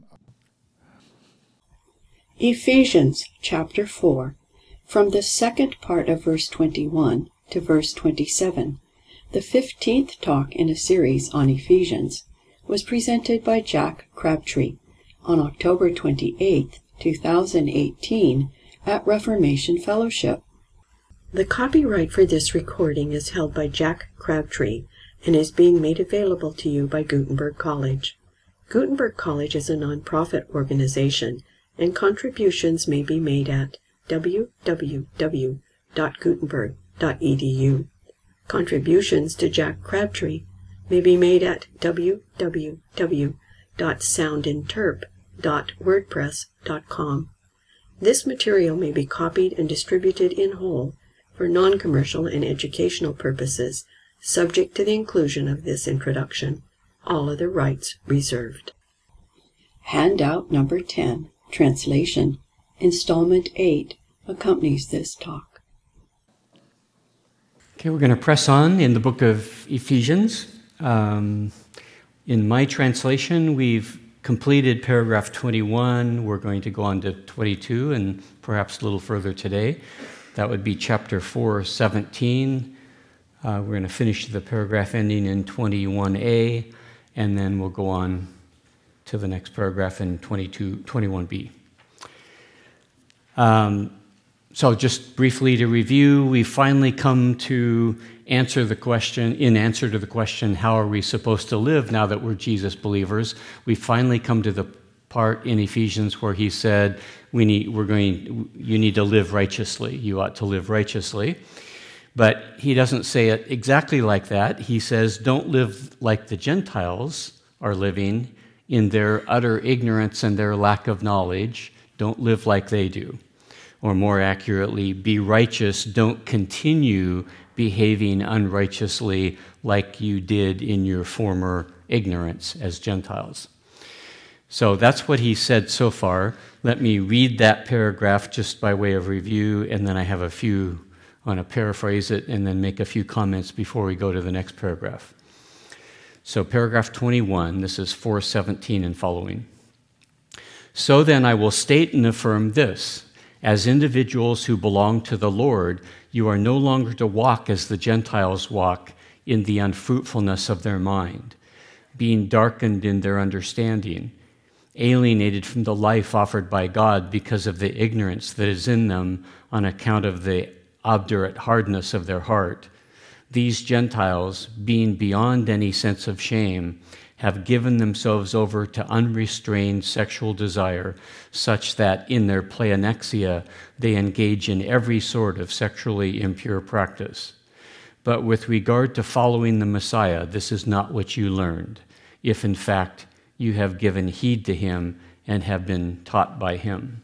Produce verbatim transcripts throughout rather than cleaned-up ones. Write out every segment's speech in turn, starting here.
Ephesians chapter four, from the second part of verse twenty-one to verse twenty-seven. The fifteenth talk in a series on Ephesians was presented by Jack Crabtree on October twenty-eighth, two thousand eighteen at Reformation Fellowship. The copyright for this recording is held by Jack Crabtree and is being made available to you by Gutenberg College. Gutenberg College is a nonprofit organization, and contributions may be made at w w w dot gutenberg dot e d u. Contributions to Jack Crabtree may be made at w w w dot soundinterp dot wordpress dot com. This material may be copied and distributed in whole for non-commercial and educational purposes, subject to the inclusion of this introduction. All other rights reserved. Handout number ten, Translation, Installment eight, accompanies this talk. Okay, we're going to press on in the book of Ephesians. Um, in my translation, we've completed paragraph twenty-one. We're going to go on to twenty-two and perhaps a little further today. That would be chapter four, seventeen. Uh, we're going to finish the paragraph ending in twenty-one a, and then we'll go on to the next paragraph in twenty-two, twenty-one b. Um, so just briefly to review, we finally come to answer the question, in answer to the question, how are we supposed to live now that we're Jesus believers? We finally come to the part in Ephesians where he said, we need, we're going, you need to live righteously. You ought to live righteously. But he doesn't say it exactly like that. He says, don't live like the Gentiles are living in their utter ignorance and their lack of knowledge. Don't live like they do. Or more accurately, be righteous. Don't continue behaving unrighteously like you did in your former ignorance as Gentiles. So that's what he said so far. Let me read that paragraph just by way of review, and then I have a few, I want to paraphrase it and then make a few comments before we go to the next paragraph. So paragraph twenty-one, this is four seventeen and following. So then I will state and affirm this. As individuals who belong to the Lord, you are no longer to walk as the Gentiles walk in the unfruitfulness of their mind, being darkened in their understanding, alienated from the life offered by God because of the ignorance that is in them on account of the obdurate hardness of their heart. These Gentiles, being beyond any sense of shame, have given themselves over to unrestrained sexual desire, such that in their pleonexia they engage in every sort of sexually impure practice. But with regard to following the Messiah, this is not what you learned, if in fact you have given heed to him and have been taught by him.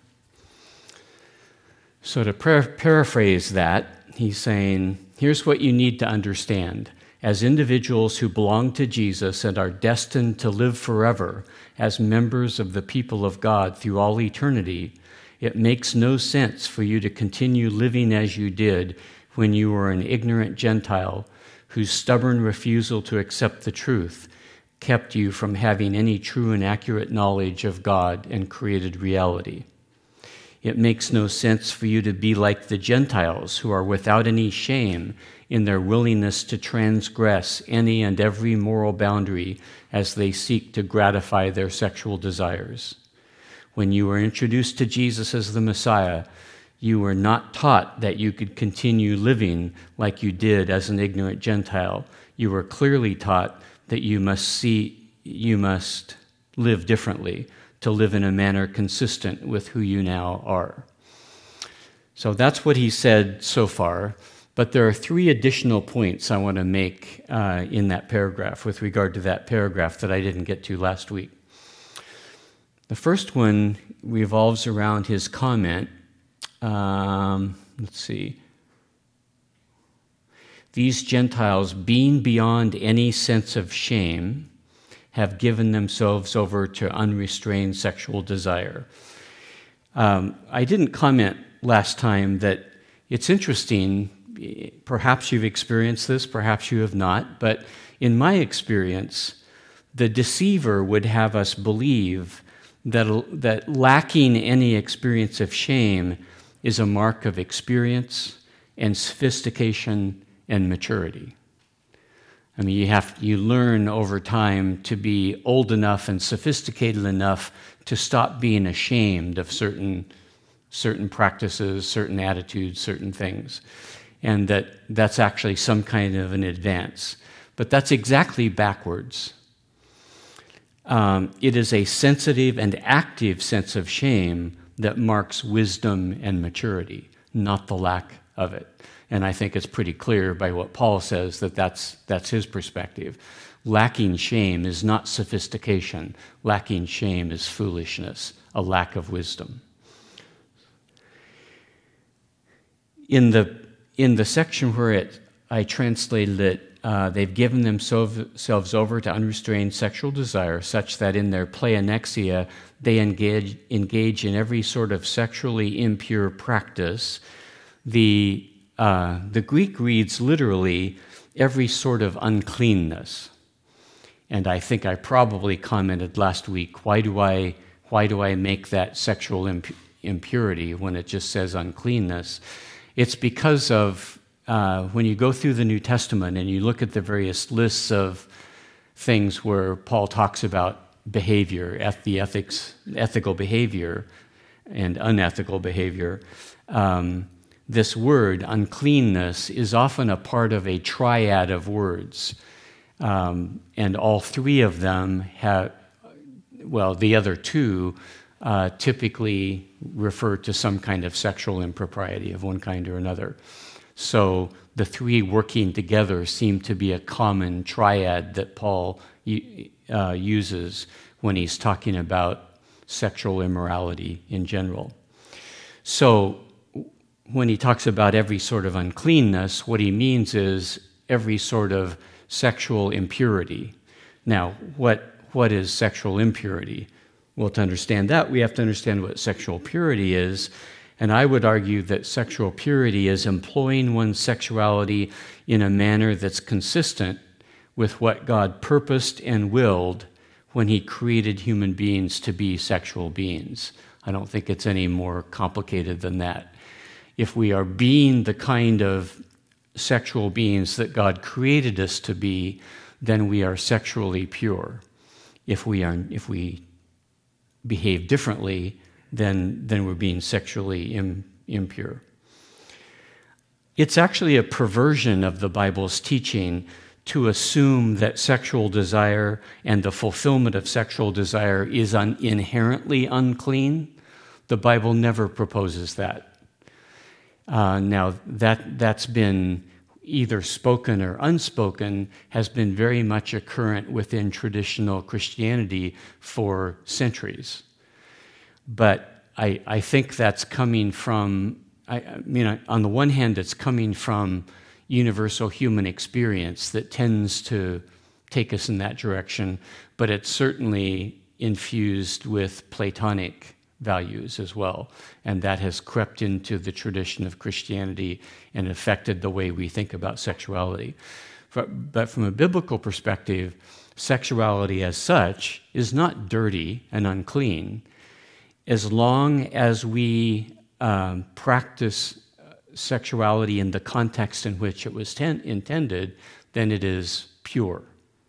So to par- paraphrase that, he's saying, here's what you need to understand. As individuals who belong to Jesus and are destined to live forever as members of the people of God through all eternity, it makes no sense for you to continue living as you did when you were an ignorant Gentile whose stubborn refusal to accept the truth kept you from having any true and accurate knowledge of God and created reality. It makes no sense for you to be like the Gentiles who are without any shame in their willingness to transgress any and every moral boundary as they seek to gratify their sexual desires. When you were introduced to Jesus as the Messiah, you were not taught that you could continue living like you did as an ignorant Gentile. You were clearly taught that you must see, you must live differently, to live in a manner consistent with who you now are. So that's what he said so far, but there are three additional points I want to make uh, in that paragraph with regard to that paragraph that I didn't get to last week. The first one revolves around his comment, um, let's see, these Gentiles, being beyond any sense of shame, have given themselves over to unrestrained sexual desire. Um, I didn't comment last time that it's interesting, perhaps you've experienced this, perhaps you have not, but in my experience, the deceiver would have us believe that, that lacking any experience of shame is a mark of experience and sophistication and maturity. I mean, you have you learn over time to be old enough and sophisticated enough to stop being ashamed of certain certain practices, certain attitudes, certain things, and that that's actually some kind of an advance. But that's exactly backwards. Um, it is a sensitive and active sense of shame that marks wisdom and maturity, not the lack of it. And I think it's pretty clear by what Paul says that that's, that's his perspective. Lacking shame is not sophistication. Lacking shame is foolishness, a lack of wisdom. In the, in the section where it, I translated it, uh, they've given themselves over to unrestrained sexual desire such that in their pleonexia they engage, engage in every sort of sexually impure practice. The Uh, the Greek reads literally every sort of uncleanness. And I think I probably commented last week, why do I, why do I make that sexual imp- impurity when it just says uncleanness? It's because of uh, when you go through the New Testament and you look at the various lists of things where Paul talks about behavior, the ethics, ethical behavior and unethical behavior, um, this word, uncleanness, is often a part of a triad of words. Um, and all three of them have, well, the other two uh, typically refer to some kind of sexual impropriety of one kind or another. So the three working together seem to be a common triad that Paul uh, uses when he's talking about sexual immorality in general. So when he talks about every sort of uncleanness, what he means is every sort of sexual impurity. Now, what what is sexual impurity? Well, to understand that, we have to understand what sexual purity is. And I would argue that sexual purity is employing one's sexuality in a manner that's consistent with what God purposed and willed when he created human beings to be sexual beings. I don't think it's any more complicated than that. If we are being the kind of sexual beings that God created us to be, then we are sexually pure. If we are, if we behave differently, then, then we're being sexually im, impure. It's actually a perversion of the Bible's teaching to assume that sexual desire and the fulfillment of sexual desire is un, inherently unclean. The Bible never proposes that. Uh, now, that, that's been either spoken or unspoken, has been very much occurrent within traditional Christianity for centuries. But I, I think that's coming from, I, I mean, on the one hand, it's coming from universal human experience that tends to take us in that direction, but it's certainly infused with Platonic values as well, and that has crept into the tradition of Christianity and affected the way we think about sexuality. But from a biblical perspective, sexuality as such is not dirty and unclean. As long as we um, practice sexuality in the context in which it was ten- intended, then it is pure.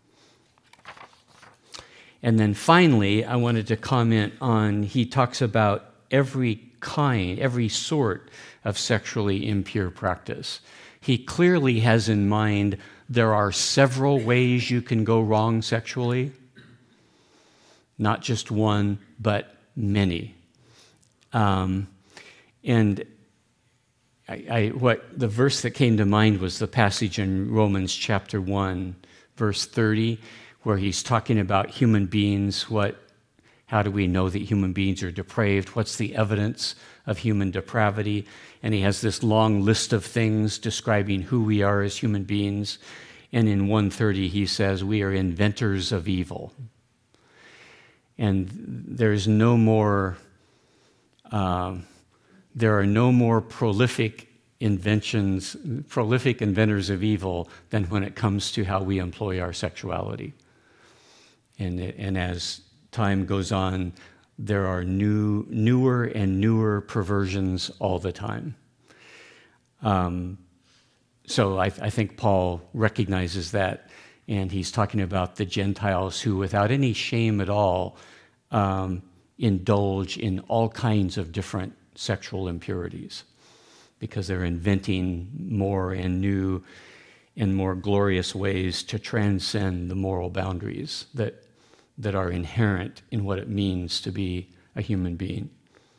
And then finally, I wanted to comment on, he talks about every kind, every sort of sexually impure practice. He clearly has in mind there are several ways you can go wrong sexually. Not just one, but many. Um, and I, I, what the verse that came to mind was the passage in Romans chapter one, verse thirty, where he's talking about human beings. What, how do we know that human beings are depraved? What's the evidence of human depravity? And he has this long list of things describing who we are as human beings. And in one thirty, he says, we are inventors of evil. And there's no more, uh, there are no more prolific inventions, prolific inventors of evil than when it comes to how we employ our sexuality. And, and as time goes on, there are new, newer and newer perversions all the time. Um, so I, I think Paul recognizes that, and he's talking about the Gentiles who, without any shame at all, um, indulge in all kinds of different sexual impurities because they're inventing more and new and more glorious ways to transcend the moral boundaries that that are inherent in what it means to be a human being.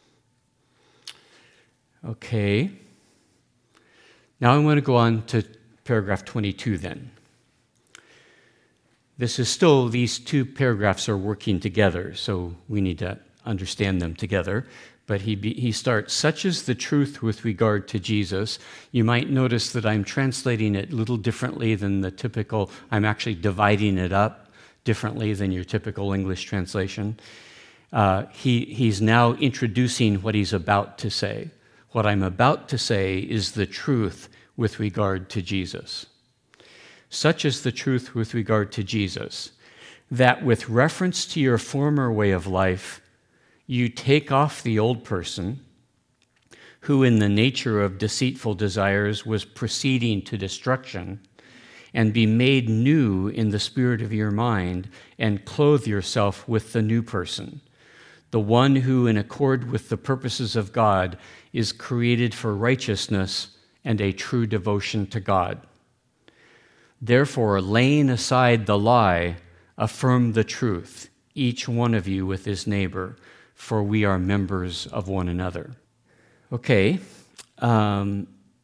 Okay. Now I want to go on to paragraph twenty-two then. This is still, these two paragraphs are working together, so we need to understand them together. But he be, he starts, such is the truth with regard to Jesus. You might notice that I'm translating it a little differently than the typical, I'm actually dividing it up differently than your typical English translation. Uh, he, he's now introducing what he's about to say. What I'm about to say is the truth with regard to Jesus. Such is the truth with regard to Jesus, that with reference to your former way of life, you take off the old person, who in the nature of deceitful desires was proceeding to destruction, and be made new in the spirit of your mind, and clothe yourself with the new person, the one who, in accord with the purposes of God, is created for righteousness and a true devotion to God. Therefore, laying aside the lie, affirm the truth, each one of you with his neighbor, for we are members of one another. Okay, um,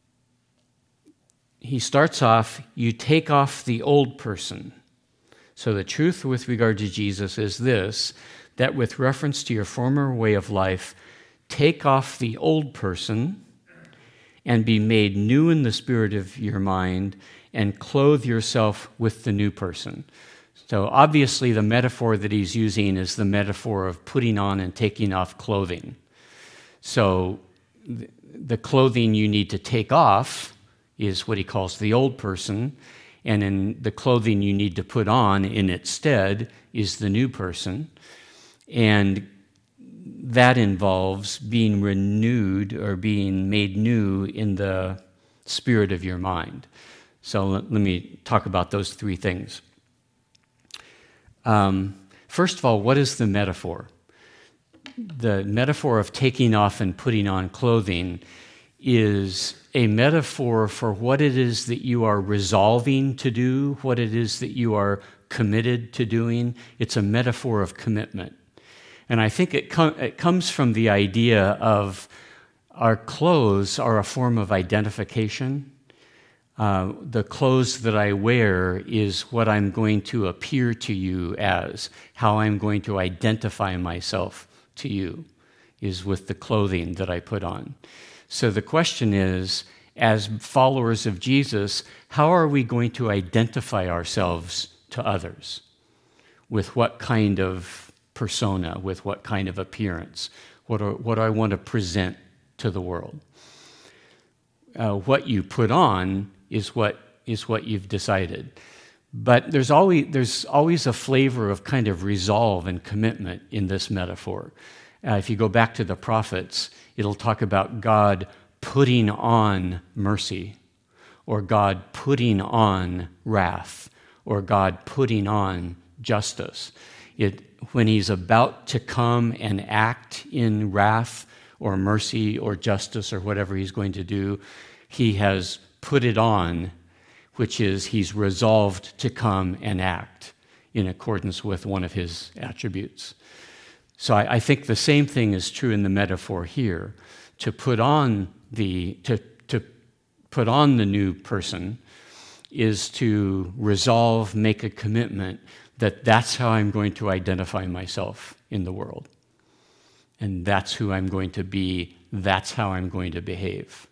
he starts off, you take off the old person. So the truth with regard to Jesus is this, that with reference to your former way of life, take off the old person and be made new in the spirit of your mind and clothe yourself with the new person. So obviously the metaphor that he's using is the metaphor of putting on and taking off clothing. So the clothing you need to take off is what he calls the old person, and in the clothing you need to put on in its stead is the new person. And that involves being renewed or being made new in the spirit of your mind. So let, let me talk about those three things. Um, first of all, what is the metaphor? The metaphor of taking off and putting on clothing is a metaphor for what it is that you are resolving to do, what it is that you are committed to doing. It's a metaphor of commitment. And I think it, com- it comes from the idea of our clothes are a form of identification. Uh, the clothes that I wear is what I'm going to appear to you as, how I'm going to identify myself to you, is with the clothing that I put on. So the question is, as followers of Jesus, how are we going to identify ourselves to others? With what kind of persona, with what kind of appearance? What, are, what do I want to present to the world? Uh, what you put on is what is what you've decided. But there's always there's always a flavor of kind of resolve and commitment in this metaphor. Uh, if you go back to the prophets, it'll talk about God putting on mercy, or God putting on wrath, or God putting on justice. It, when he's about to come and act in wrath or mercy or justice or whatever he's going to do, he has put it on, which is he's resolved to come and act in accordance with one of his attributes. So I, I think the same thing is true in the metaphor here. To put on the to to put on the new person is to resolve, make a commitment that that's how I'm going to identify myself in the world. And that's who I'm going to be, that's how I'm going to behave.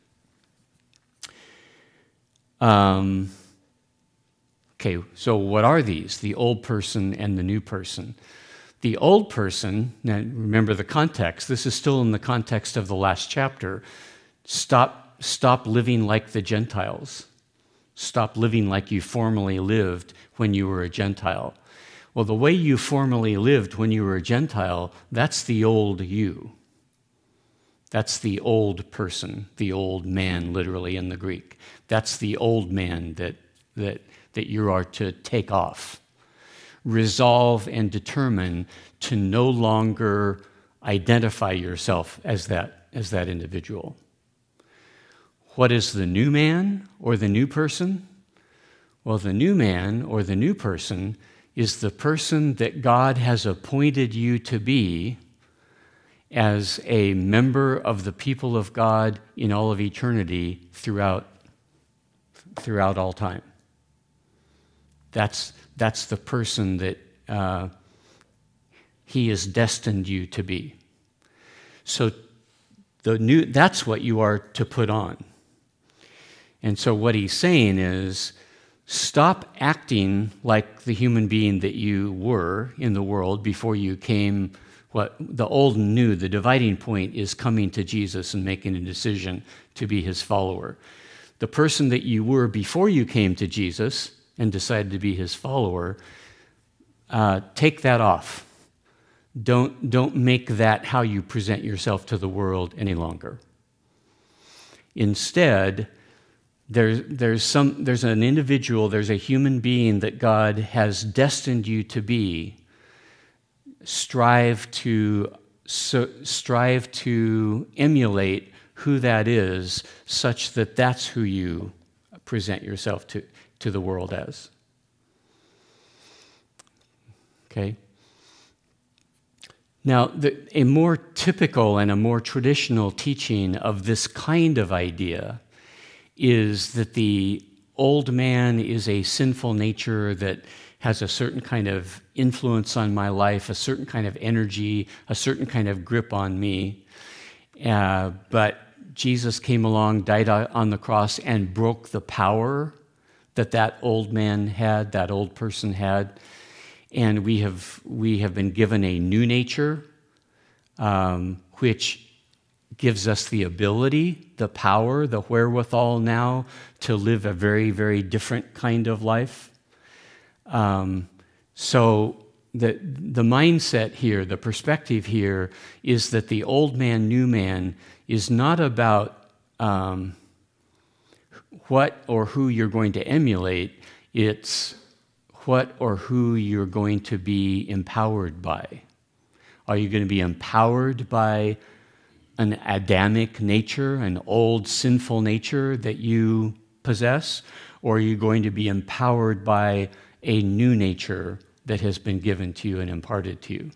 Um, okay, so what are these? The old person and the new person. The old person, now remember the context, this is still in the context of the last chapter. Stop, stop living like the Gentiles. Stop living like you formerly lived when you were a Gentile. Well, the way you formerly lived when you were a Gentile, that's the old you. That's the old person, the old man, literally in the Greek. That's the old man that, that, that you are to take off. Resolve and determine to no longer identify yourself as that, as that individual. What is the new man or the new person? Well, the new man or the new person is the person that God has appointed you to be as a member of the people of God in all of eternity throughout, throughout all time. That's, that's the person that uh, he has destined you to be. So the new, that's what you are to put on. And so what he's saying is, stop acting like the human being that you were in the world before you came. What the old and new, the dividing point is coming to Jesus and making a decision to be his follower. The person that you were before you came to Jesus and decided to be his follower, uh, take that off. Don't, don't make that how you present yourself to the world any longer. Instead, There's, there's, some, there's an individual, there's a human being that God has destined you to be. Strive to, so, strive to emulate who that is, such that that's who you present yourself to, to the world as. Okay? Now, the, a more typical and a more traditional teaching of this kind of idea is that the old man is a sinful nature that has a certain kind of influence on my life, a certain kind of energy, a certain kind of grip on me. Uh, but Jesus came along, died on the cross, and broke the power that that old man had, that old person had. And we have, we have been given a new nature, um, which gives us the ability, the power, the wherewithal now to live a very, very different kind of life. Um, so the, the mindset here, the perspective here is that the old man, new man is not about um, what or who you're going to emulate. It's what or who you're going to be empowered by. Are you going to be empowered by an Adamic nature, an old sinful nature that you possess, or are you going to be empowered by a new nature that has been given to you and imparted to you?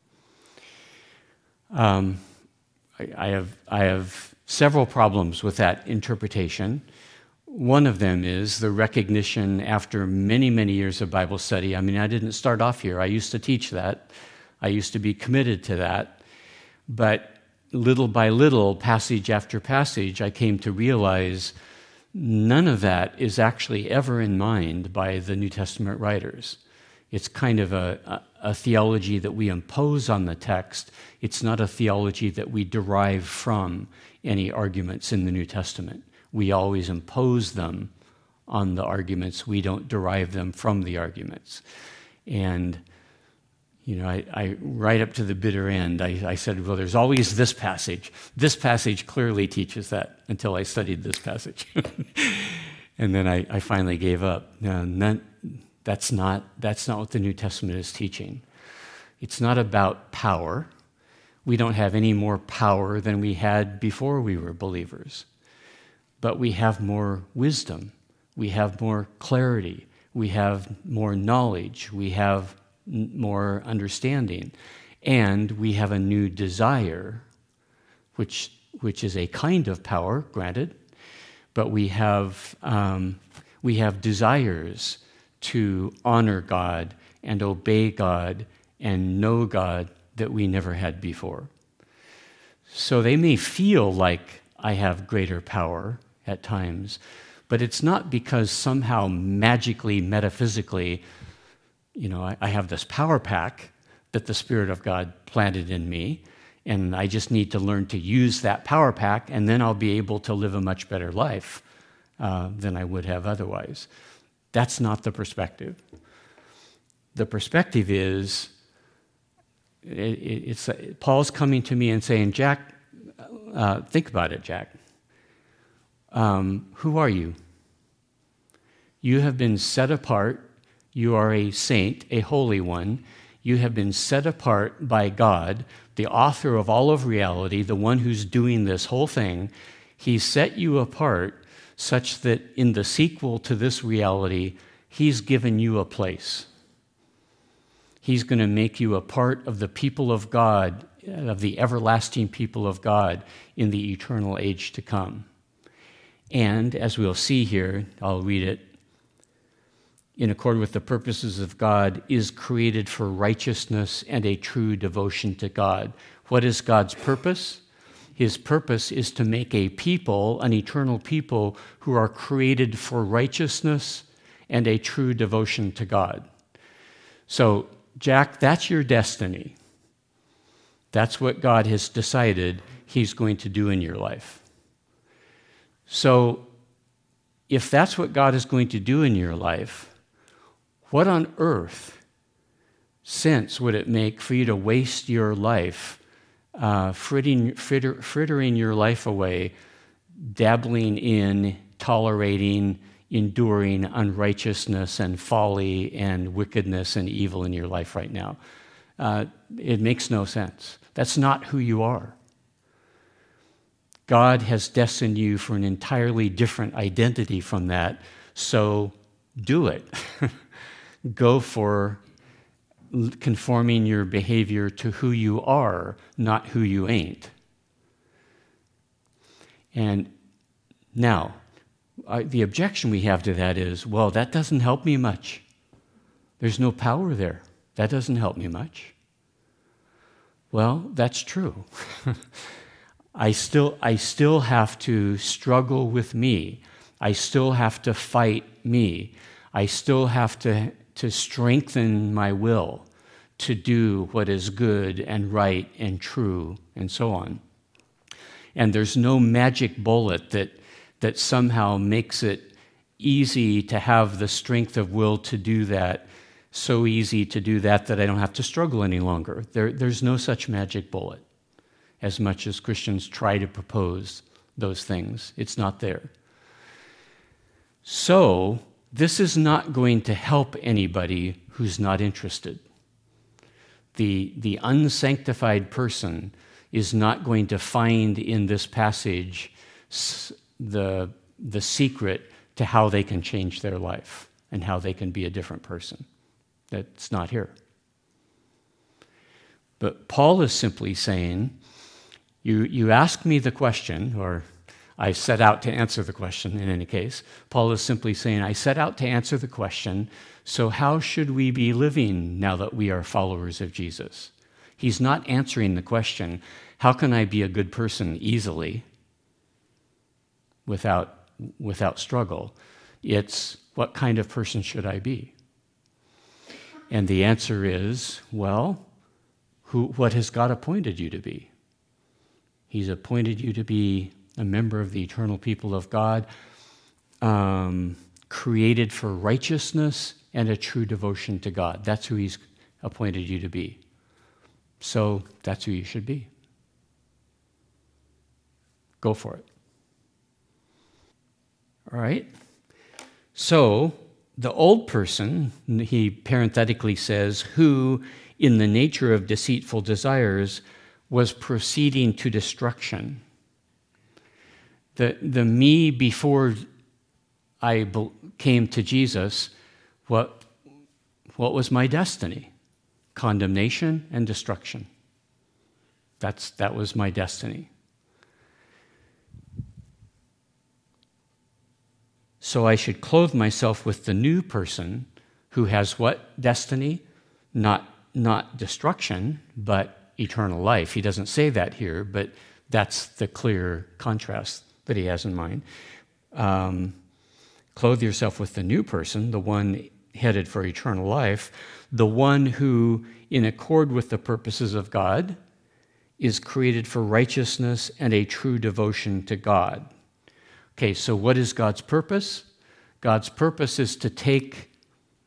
Um, I, I have I have several problems with that interpretation. One of them is the recognition after many, many years of Bible study. I mean, I didn't start off here. I used to teach that. I used to be committed to that. But little by little, passage after passage, I came to realize none of that is actually ever in mind by the New Testament writers. It's kind of a, a, a theology that we impose on the text. It's not a theology that we derive from any arguments in the New Testament. We always impose them on the arguments. We don't derive them from the arguments. And You know, I, I right up to the bitter end, I, I said, well, there's always this passage. This passage clearly teaches that, until I studied this passage. And then I, I finally gave up. No, none, that's not, that's not what the New Testament is teaching. It's not about power. We don't have any more power than we had before we were believers. But we have more wisdom. We have more clarity. We have more knowledge. We have more understanding, and we have a new desire, which which is a kind of power, granted, but we have um, we have desires to honor God and obey God and know God that we never had before. So they may feel like I have greater power at times, but it's not because somehow magically, metaphysically, you know, I, I have this power pack that the Spirit of God planted in me, and I just need to learn to use that power pack, and then I'll be able to live a much better life uh, than I would have otherwise. That's not the perspective. the perspective is, it, it's Paul's coming to me and saying, Jack, uh, think about it, Jack. Um, who are you? You have been set apart. You are a saint, a holy one. You have been set apart by God, the author of all of reality, the one who's doing this whole thing. He set you apart such that in the sequel to this reality, he's given you a place. He's going to make you a part of the people of God, of the everlasting people of God in the eternal age to come. And as we'll see here, I'll read it, in accord with the purposes of God, is created for righteousness and a true devotion to God. What is God's purpose? His purpose is to make a people, an eternal people, who are created for righteousness and a true devotion to God. So, Jack, that's your destiny. That's what God has decided he's going to do in your life. So, if that's what God is going to do in your life, what on earth sense would it make for you to waste your life, uh, frittering, fritter, frittering your life away, dabbling in, tolerating, enduring unrighteousness and folly and wickedness and evil in your life right now? Uh, it makes no sense. That's not who you are. God has destined you for an entirely different identity from that, so do it. Go for conforming your behavior to who you are, not who you ain't. And now, I, the objection we have to that is, well, that doesn't help me much. There's no power there. That doesn't help me much. Well, that's true. I still, I still have to struggle with me. I still have to fight me. I still have to, to strengthen my will to do what is good and right and true and so on. And there's no magic bullet that, that somehow makes it easy to have the strength of will to do that, so easy to do that that I don't have to struggle any longer. There, there's no such magic bullet. As much as Christians try to propose those things, it's not there. So, this is not going to help anybody who's not interested. The, the unsanctified person is not going to find in this passage the, the secret to how they can change their life and how they can be a different person. That's not here. But Paul is simply saying, You, you ask me the question, or I set out to answer the question in any case. Paul is simply saying, I set out to answer the question, so how should we be living now that we are followers of Jesus? He's not answering the question, how can I be a good person easily without, without struggle? It's, what kind of person should I be? And the answer is, well, who, what has God appointed you to be? He's appointed you to be a member of the eternal people of God, um, created for righteousness and a true devotion to God. That's who he's appointed you to be. So that's who you should be. Go for it. All right? So the old person, he parenthetically says, who in the nature of deceitful desires was proceeding to destruction. The, the me before I came to Jesus, what, what was my destiny? Condemnation and destruction. That's, that was my destiny. So I should clothe myself with the new person who has what destiny? Not, not destruction, but eternal life. He doesn't say that here, but that's the clear contrast that he has in mind. Um, clothe yourself with the new person, the one headed for eternal life, the one who, in accord with the purposes of God, is created for righteousness and a true devotion to God. Okay, so what is God's purpose? God's purpose is to take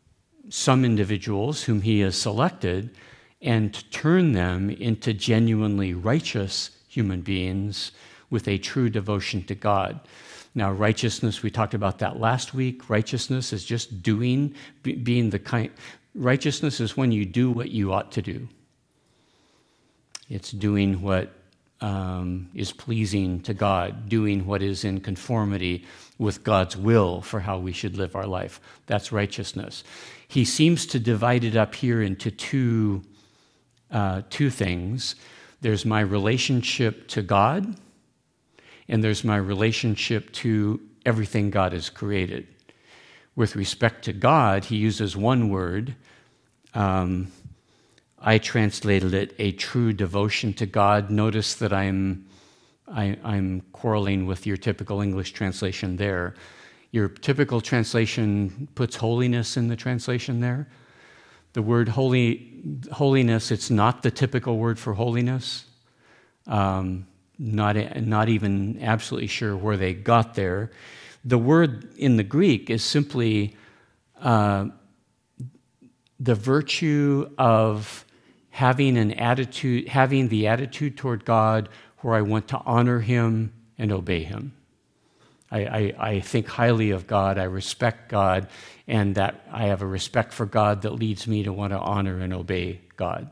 some individuals whom he has selected and to turn them into genuinely righteous human beings with a true devotion to God. Now, righteousness, we talked about that last week. Righteousness is just doing, be, being the kind, righteousness is when you do what you ought to do. It's doing what um, is pleasing to God, doing what is in conformity with God's will for how we should live our life. That's righteousness. He seems to divide it up here into two, uh, two things. There's my relationship to God, and there's my relationship to everything God has created. With respect to God, he uses one word. Um, I translated it a true devotion to God. Notice that I'm, I, I'm quarreling with your typical English translation there. Your typical translation puts holiness in the translation there. The word holy, holiness, it's not the typical word for holiness. Um, not, not even absolutely sure where they got there. The word in the Greek is simply uh, the virtue of having an attitude, having the attitude toward God where I want to honor him and obey him. I, I, I think highly of God, I respect God, and that I have a respect for God that leads me to want to honor and obey God.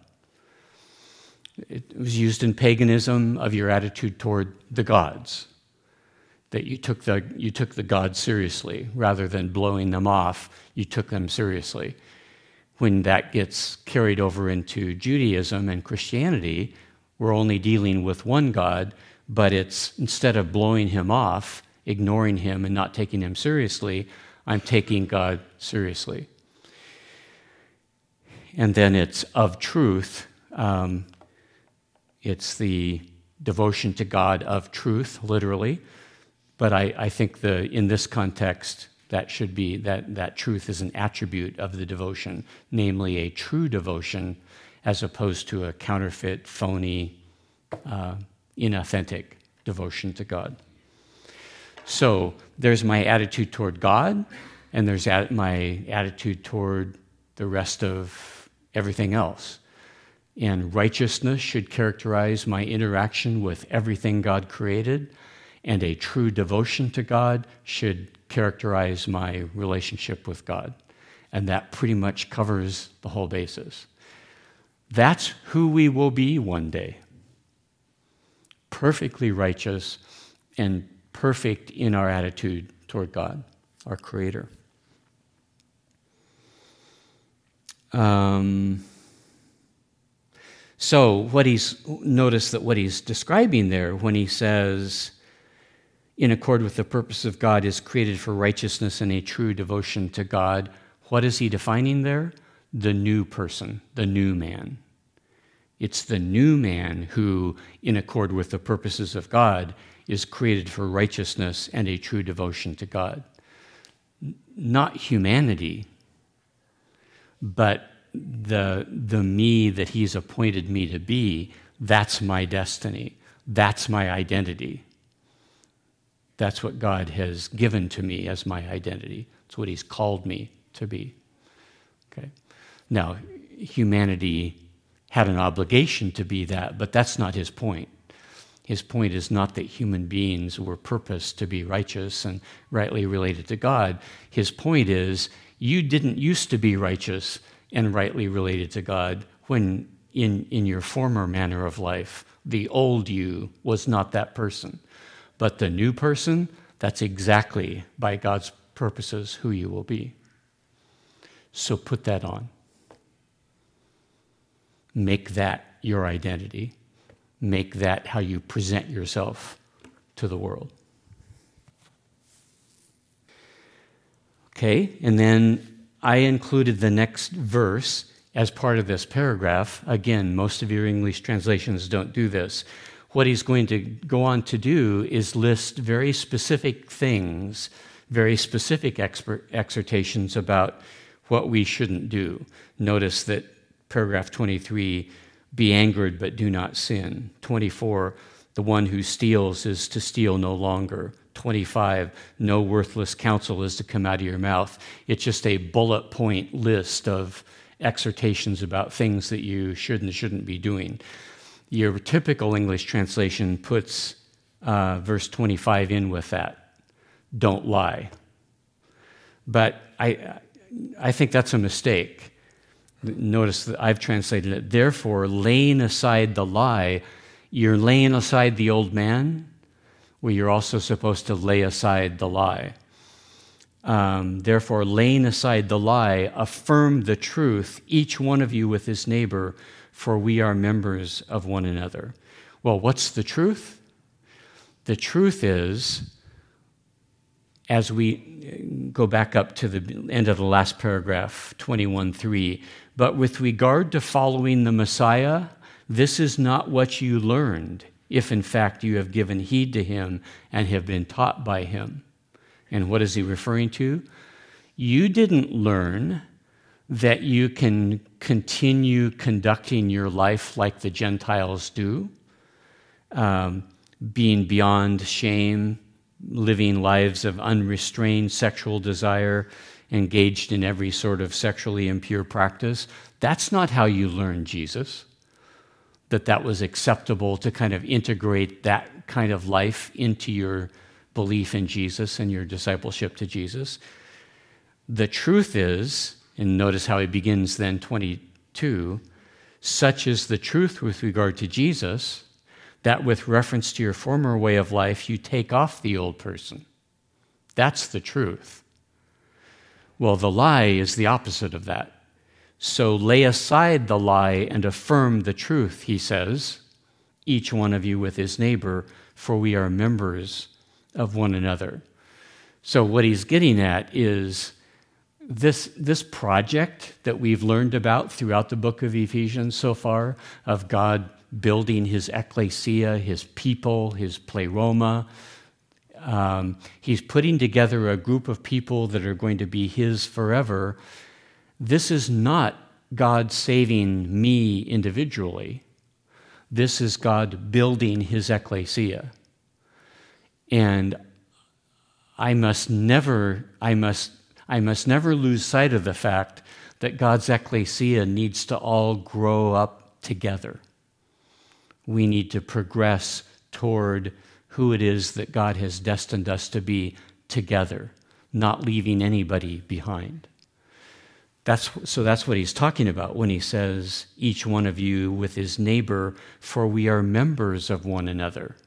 It was used in paganism of your attitude toward the gods, that you took the, you took the gods seriously. Rather than blowing them off, you took them seriously. When that gets carried over into Judaism and Christianity, we're only dealing with one God, but it's instead of blowing him off, ignoring him and not taking him seriously, I'm taking God seriously. And then it's of truth. Um, it's the devotion to God of truth, literally. But I, I think the in this context, that should be, that, that truth is an attribute of the devotion, namely a true devotion as opposed to a counterfeit, phony, uh, inauthentic devotion to God. So there's my attitude toward God, and there's at my attitude toward the rest of everything else. And righteousness should characterize my interaction with everything God created, and a true devotion to God should characterize my relationship with God. And that pretty much covers the whole basis. That's who we will be one day. Perfectly righteous and perfect in our attitude toward God, our Creator. Um, so what he's, notice that what he's describing there when he says, in accord with the purpose of God, is created for righteousness and a true devotion to God. What is he defining there? The new person, the new man. It's the new man who, in accord with the purposes of God, is created for righteousness and a true devotion to God. Not humanity, but the, the me that he's appointed me to be. That's my destiny. That's my identity. That's what God has given to me as my identity. It's what he's called me to be. Okay. Now, humanity had an obligation to be that, but that's not his point. His point is not that human beings were purposed to be righteous and rightly related to God. His point is, you didn't used to be righteous and rightly related to God when in, in your former manner of life, the old you was not that person. But the new person, that's exactly, by God's purposes, who you will be. So put that on. Make that your identity. Make that how you present yourself to the world. Okay, and then I included the next verse as part of this paragraph. Again, most of your English translations don't do this. What he's going to go on to do is list very specific things, very specific expert exhortations about what we shouldn't do. Notice that paragraph twenty-three, be angered but do not sin. twenty-four, the one who steals is to steal no longer. twenty-five, no worthless counsel is to come out of your mouth. It's just a bullet point list of exhortations about things that you should and shouldn't be doing. Your typical English translation puts uh, verse twenty-five in with that. Don't lie. But I, I think that's a mistake. Notice that I've translated it. Therefore, laying aside the lie, you're laying aside the old man, well, you're also supposed to lay aside the lie. Um, therefore, laying aside the lie, affirm the truth, each one of you with his neighbor, for we are members of one another. Well, what's the truth? The truth is, as we go back up to the end of the last paragraph, twenty-one three, but with regard to following the Messiah, this is not what you learned, if in fact you have given heed to him and have been taught by him. And what is he referring to? You didn't learn that you can continue conducting your life like the Gentiles do, um, being beyond shame, living lives of unrestrained sexual desire, engaged in every sort of sexually impure practice. That's not how you learned Jesus, that that was acceptable to kind of integrate that kind of life into your belief in Jesus and your discipleship to Jesus. The truth is, and notice how he begins then, twenty-two, such is the truth with regard to Jesus, that with reference to your former way of life, you take off the old person. That's the truth. Well, the lie is the opposite of that. So lay aside the lie and affirm the truth, he says, each one of you with his neighbor, for we are members of one another. So what he's getting at is this, this project that we've learned about throughout the book of Ephesians so far, of God building his ecclesia, his people, his pleroma. Um, he's putting together a group of people that are going to be his forever. This is not God saving me individually. This is God building his ecclesia. And I must never, I must, I must never lose sight of the fact that God's ecclesia needs to all grow up together. We need to progress toward who it is that God has destined us to be together, not leaving anybody behind. That's, so that's what he's talking about when he says, each one of you with his neighbor, for we are members of one another.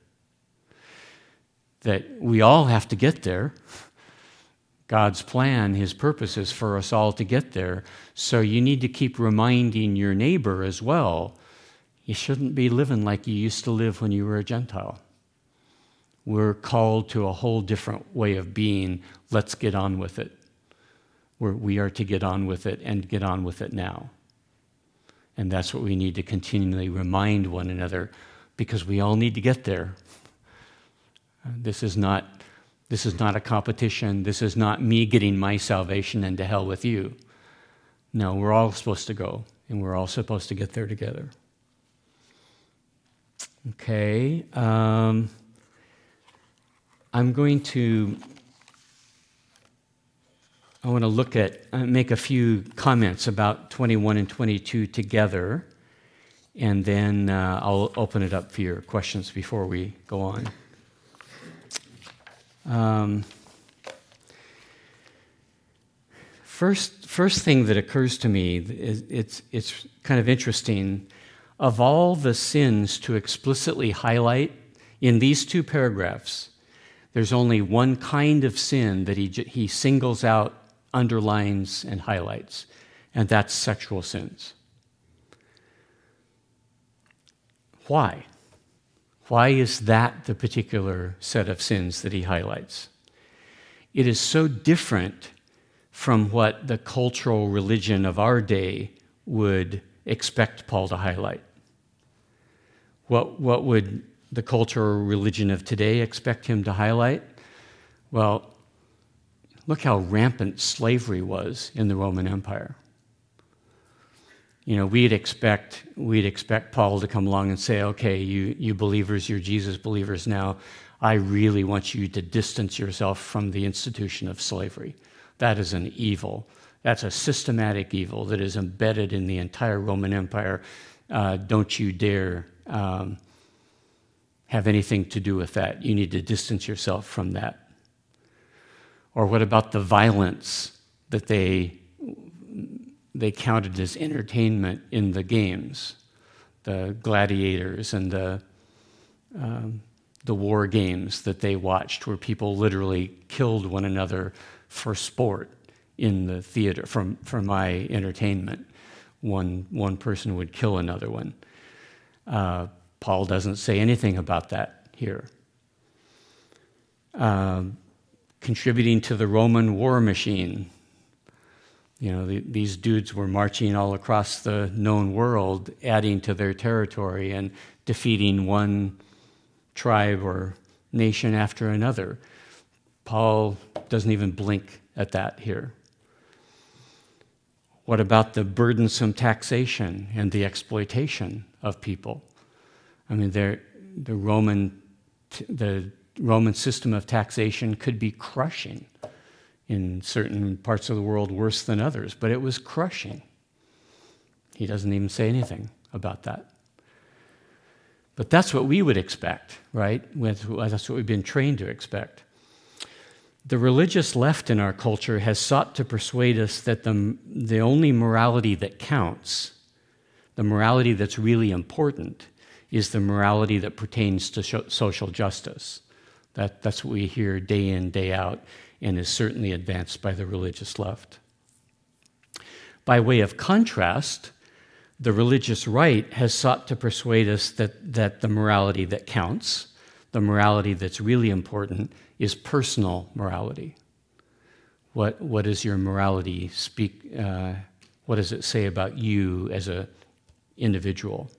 That we all have to get there. God's plan, his purpose is for us all to get there. So you need to keep reminding your neighbor as well, you shouldn't be living like you used to live when you were a Gentile. We're called to a whole different way of being. Let's get on with it. We're, we are to get on with it and get on with it now. And that's what we need to continually remind one another, because we all need to get there. This is not, this is not a competition. This is not me getting my salvation and to hell with you. No, we're all supposed to go, and we're all supposed to get there together. Okay. Um, I'm going to, I want to look at, uh, make a few comments about twenty-one and twenty-two together, and then uh, I'll open it up for your questions before we go on. Um, first, first thing that occurs to me is it's it's kind of interesting. Of all the sins to explicitly highlight in these two paragraphs, there's only one kind of sin that he he singles out, underlines, and highlights, and that's sexual sins. Why? Why is that the particular set of sins that he highlights? It is so different from what the cultural religion of our day would expect Paul to highlight. What, what would the cultural religion of today expect him to highlight? Well, look how rampant slavery was in the Roman Empire. You know, we'd expect we'd expect Paul to come along and say, okay, you, you believers, you're Jesus believers now, I really want you to distance yourself from the institution of slavery. That is an evil. That's a systematic evil that is embedded in the entire Roman Empire. Uh, don't you dare um, have anything to do with that. You need to distance yourself from that. Or what about the violence that they they counted as entertainment in the games, the gladiators and the um, the war games that they watched, where people literally killed one another for sport in the theater, from for my entertainment. One one person would kill another one. Uh, Paul doesn't say anything about that here. Um, contributing to the Roman war machine. You know, the, these dudes were marching all across the known world, adding to their territory and defeating one tribe or nation after another. Paul doesn't even blink at that here. What about the burdensome taxation and the exploitation of people? I mean, the Roman, the Roman system of taxation could be crushing in certain parts of the world, worse than others, but it was crushing. He doesn't even say anything about that. But that's what we would expect, right? That's what we've been trained to expect. The religious left in our culture has sought to persuade us that the, the only morality that counts, the morality that's really important, is the morality that pertains to social justice. That, that's what we hear day in, day out, and is certainly advanced by the religious left. By way of contrast, the religious right has sought to persuade us that, that the morality that counts, the morality that's really important, is personal morality. What, what does your morality speak, uh, what does it say about you as an individual?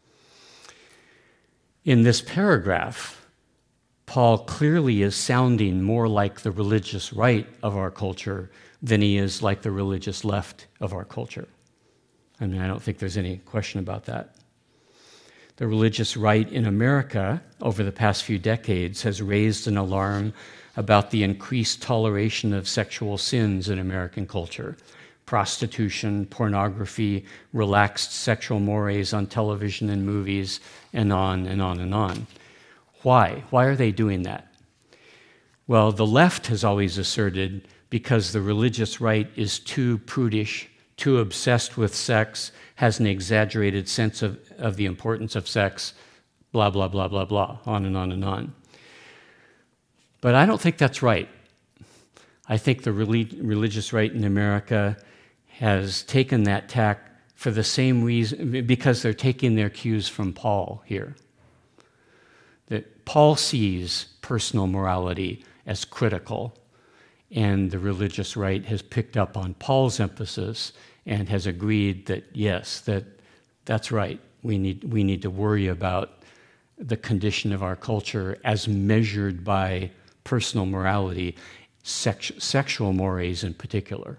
In this paragraph, Paul clearly is sounding more like the religious right of our culture than he is like the religious left of our culture. I mean, I don't think there's any question about that. The religious right in America over the past few decades has raised an alarm about the increased toleration of sexual sins in American culture. Prostitution, pornography, relaxed sexual mores on television and movies, and on and on and on. Why? Why are they doing that? Well, the left has always asserted because the religious right is too prudish, too obsessed with sex, has an exaggerated sense of, of the importance of sex, blah, blah, blah, blah, blah, on and on and on. But I don't think that's right. I think the relig- religious right in America has taken that tack for the same reason, because they're taking their cues from Paul here. That Paul sees personal morality as critical, and the religious right has picked up on Paul's emphasis and has agreed that, yes, that that's right. We need, we need to worry about the condition of our culture as measured by personal morality, sex, sexual mores in particular.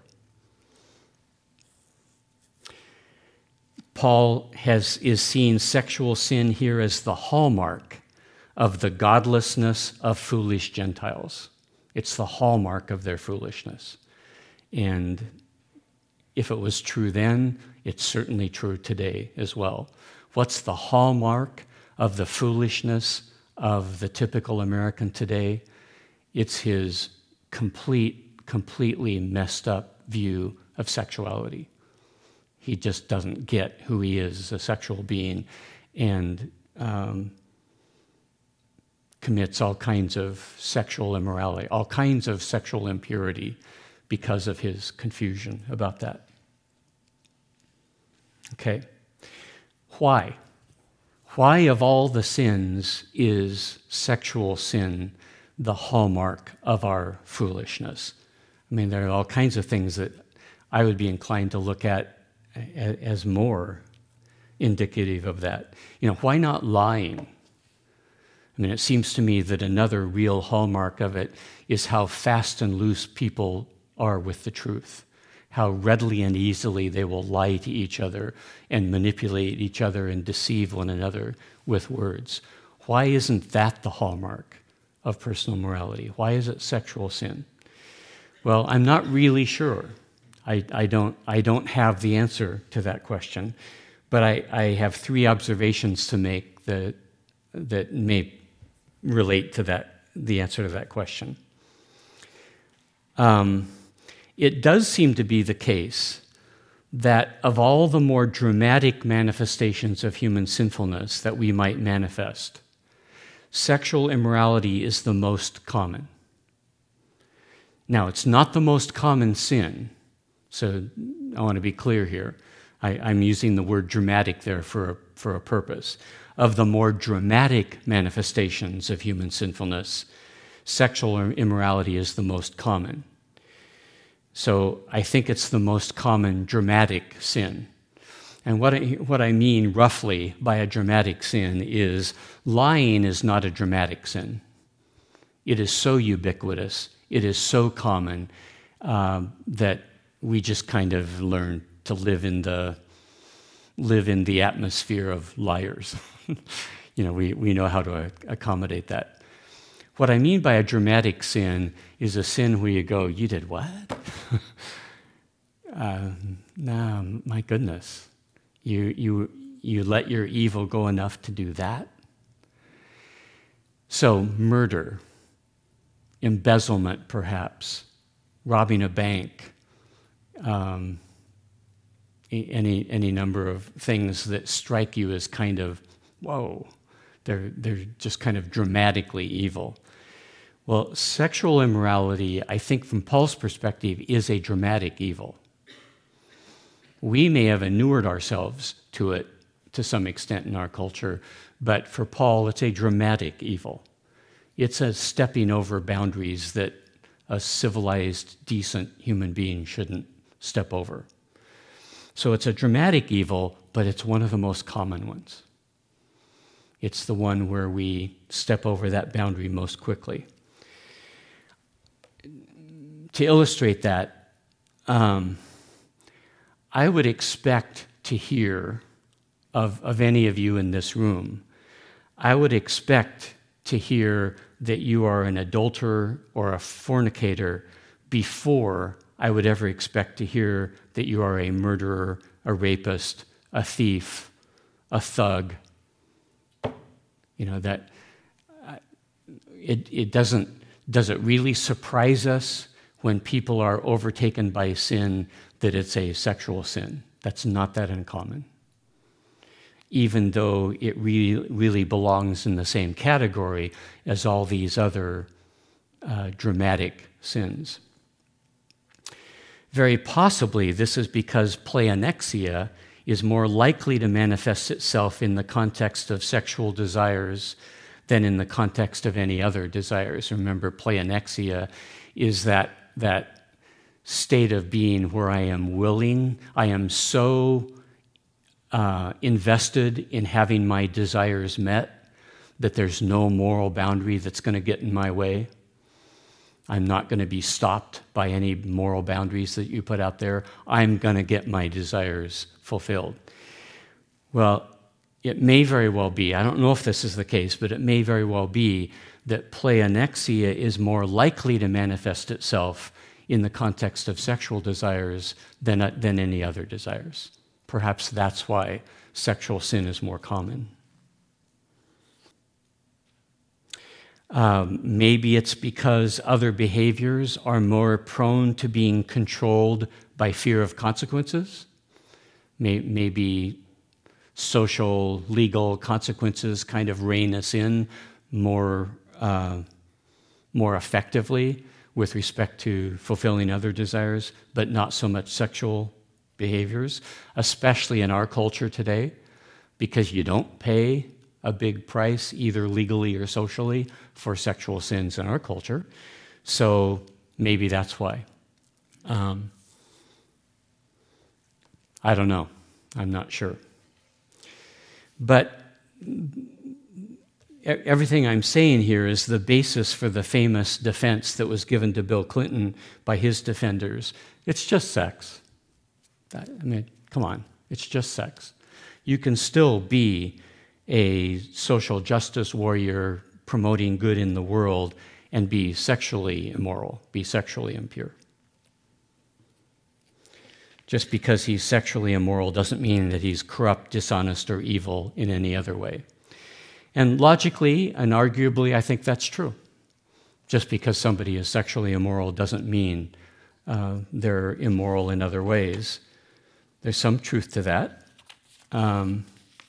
Paul has, is seeing sexual sin here as the hallmark of the godlessness of foolish Gentiles. It's the hallmark of their foolishness. And if it was true then, it's certainly true today as well. What's the hallmark of the foolishness of the typical American today? It's his complete, completely messed up view of sexuality. He just doesn't get who he is as a sexual being, and um, commits all kinds of sexual immorality, all kinds of sexual impurity because of his confusion about that. Okay. Why? Why of all the sins is sexual sin the hallmark of our foolishness? I mean, there are all kinds of things that I would be inclined to look at as more indicative of that. You know, why not lying? I mean, it seems to me that another real hallmark of it is how fast and loose people are with the truth, how readily and easily they will lie to each other and manipulate each other and deceive one another with words. Why isn't that the hallmark of personal morality? Why is it sexual sin? Well, I'm not really sure. I, I, don't, I don't have the answer to that question, but I, I have three observations to make that, that may relate to that, the answer to that question. Um, it does seem to be the case that of all the more dramatic manifestations of human sinfulness that we might manifest, sexual immorality is the most common. Now, it's not the most common sin, so I want to be clear here. I, I'm using the word dramatic there for a, for a purpose. Of the more dramatic manifestations of human sinfulness, sexual immorality is the most common. So I think it's the most common dramatic sin. And what I, what I mean roughly by a dramatic sin is lying is not a dramatic sin. It is so ubiquitous, it is so common uh, that we just kind of learn to live in the live in the atmosphere of liars. You know, we, we know how to accommodate that. What I mean by a dramatic sin is a sin where you go, you did what? uh, no, my goodness. You, you, you let your evil go enough to do that? So, murder, embezzlement perhaps, robbing a bank, um, any, any number of things that strike you as kind of, whoa, they're, they're just kind of dramatically evil. Well, sexual immorality, I think from Paul's perspective, is a dramatic evil. We may have inured ourselves to it to some extent in our culture, but for Paul, it's a dramatic evil. It's a stepping over boundaries that a civilized, decent human being shouldn't step over. So it's a dramatic evil, but it's one of the most common ones. It's the one where we step over that boundary most quickly. To illustrate that, um, I would expect to hear of, of any of you in this room, I would expect to hear that you are an adulterer or a fornicator before I would ever expect to hear that you are a murderer, a rapist, a thief, a thug. You know, that uh, it, it doesn't, does it really surprise us when people are overtaken by sin that it's a sexual sin? That's not that uncommon. Even though it really, really belongs in the same category as all these other uh, dramatic sins. Very possibly, this is because pleonexia is more likely to manifest itself in the context of sexual desires than in the context of any other desires. Remember, pleonexia is that, that state of being where I am willing, I am so uh, invested in having my desires met that there's no moral boundary that's going to get in my way. I'm not going to be stopped by any moral boundaries that you put out there. I'm going to get my desires fulfilled. Well, it may very well be, I don't know if this is the case, but it may very well be that pleonexia is more likely to manifest itself in the context of sexual desires than, uh, than any other desires. Perhaps that's why sexual sin is more common. Um, maybe it's because other behaviors are more prone to being controlled by fear of consequences. May, maybe social, legal consequences kind of rein us in more, uh, more effectively with respect to fulfilling other desires, but not so much sexual behaviors, especially in our culture today, because you don't pay a big price, either legally or socially, for sexual sins in our culture. So maybe that's why. Um, I don't know. I'm not sure. But everything I'm saying here is the basis for the famous defense that was given to Bill Clinton by his defenders. It's just sex. I mean, come on, it's just sex. You can still be a social justice warrior promoting good in the world and be sexually immoral, be sexually impure. Just because he's sexually immoral doesn't mean that he's corrupt, dishonest, or evil in any other way. And logically and arguably, I think that's true. Just because somebody is sexually immoral doesn't mean uh, they're immoral in other ways. There's some truth to that. Um,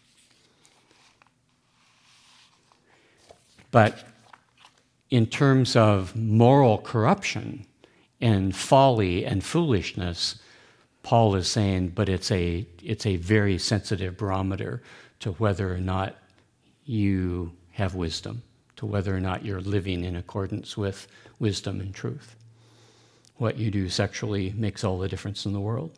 but in terms of moral corruption and folly and foolishness, Paul is saying, but it's a it's a very sensitive barometer to whether or not you have wisdom, to whether or not you're living in accordance with wisdom and truth. What you do sexually makes all the difference in the world.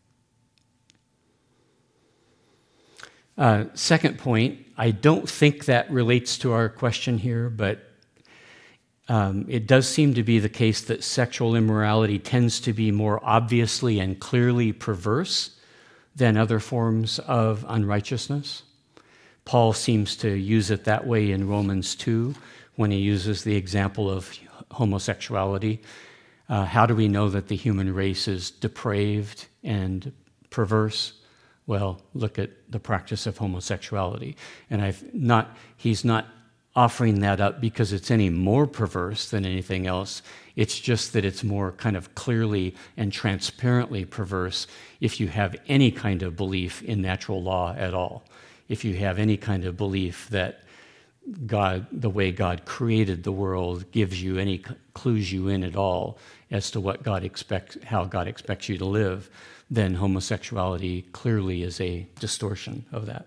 Uh, second point, I don't think that relates to our question here, but Um, it does seem to be the case that sexual immorality tends to be more obviously and clearly perverse than other forms of unrighteousness. Paul seems to use it that way in Romans two when he uses the example of homosexuality. Uh, how do we know that the human race is depraved and perverse? Well, look at the practice of homosexuality. And I've not, he's not offering that up because it's any more perverse than anything else. It's just that it's more kind of clearly and transparently perverse if you have any kind of belief in natural law at all. If you have any kind of belief that God, the way God created the world, gives you any, clues you in at all as to what God expects, how God expects you to live, then homosexuality clearly is a distortion of that.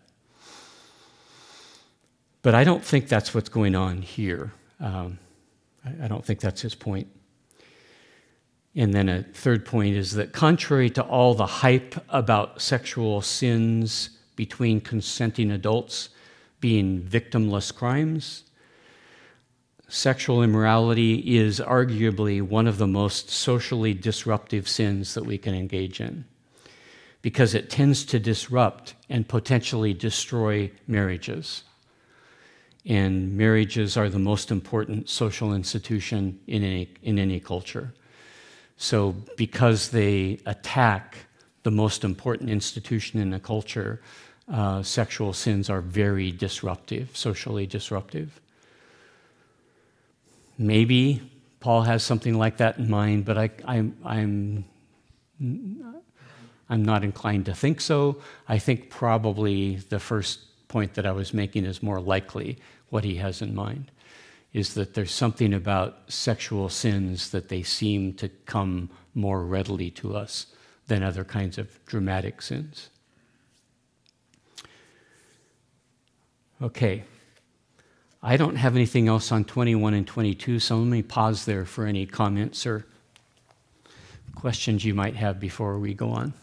But I don't think that's what's going on here. Um, I, I don't think that's his point. And then a third point is that contrary to all the hype about sexual sins between consenting adults being victimless crimes, sexual immorality is arguably one of the most socially disruptive sins that we can engage in, because it tends to disrupt and potentially destroy marriages. And marriages are the most important social institution in any, in any culture. So because they attack the most important institution in a culture, uh, sexual sins are very disruptive, socially disruptive. Maybe Paul has something like that in mind, but I, I, I'm, I'm not inclined to think so. I think probably the first point that I was making is more likely what he has in mind, is that there's something about sexual sins that they seem to come more readily to us than other kinds of dramatic sins. Okay. I don't have anything else on twenty-one and twenty-two, so let me pause there for any comments or questions you might have before we go on.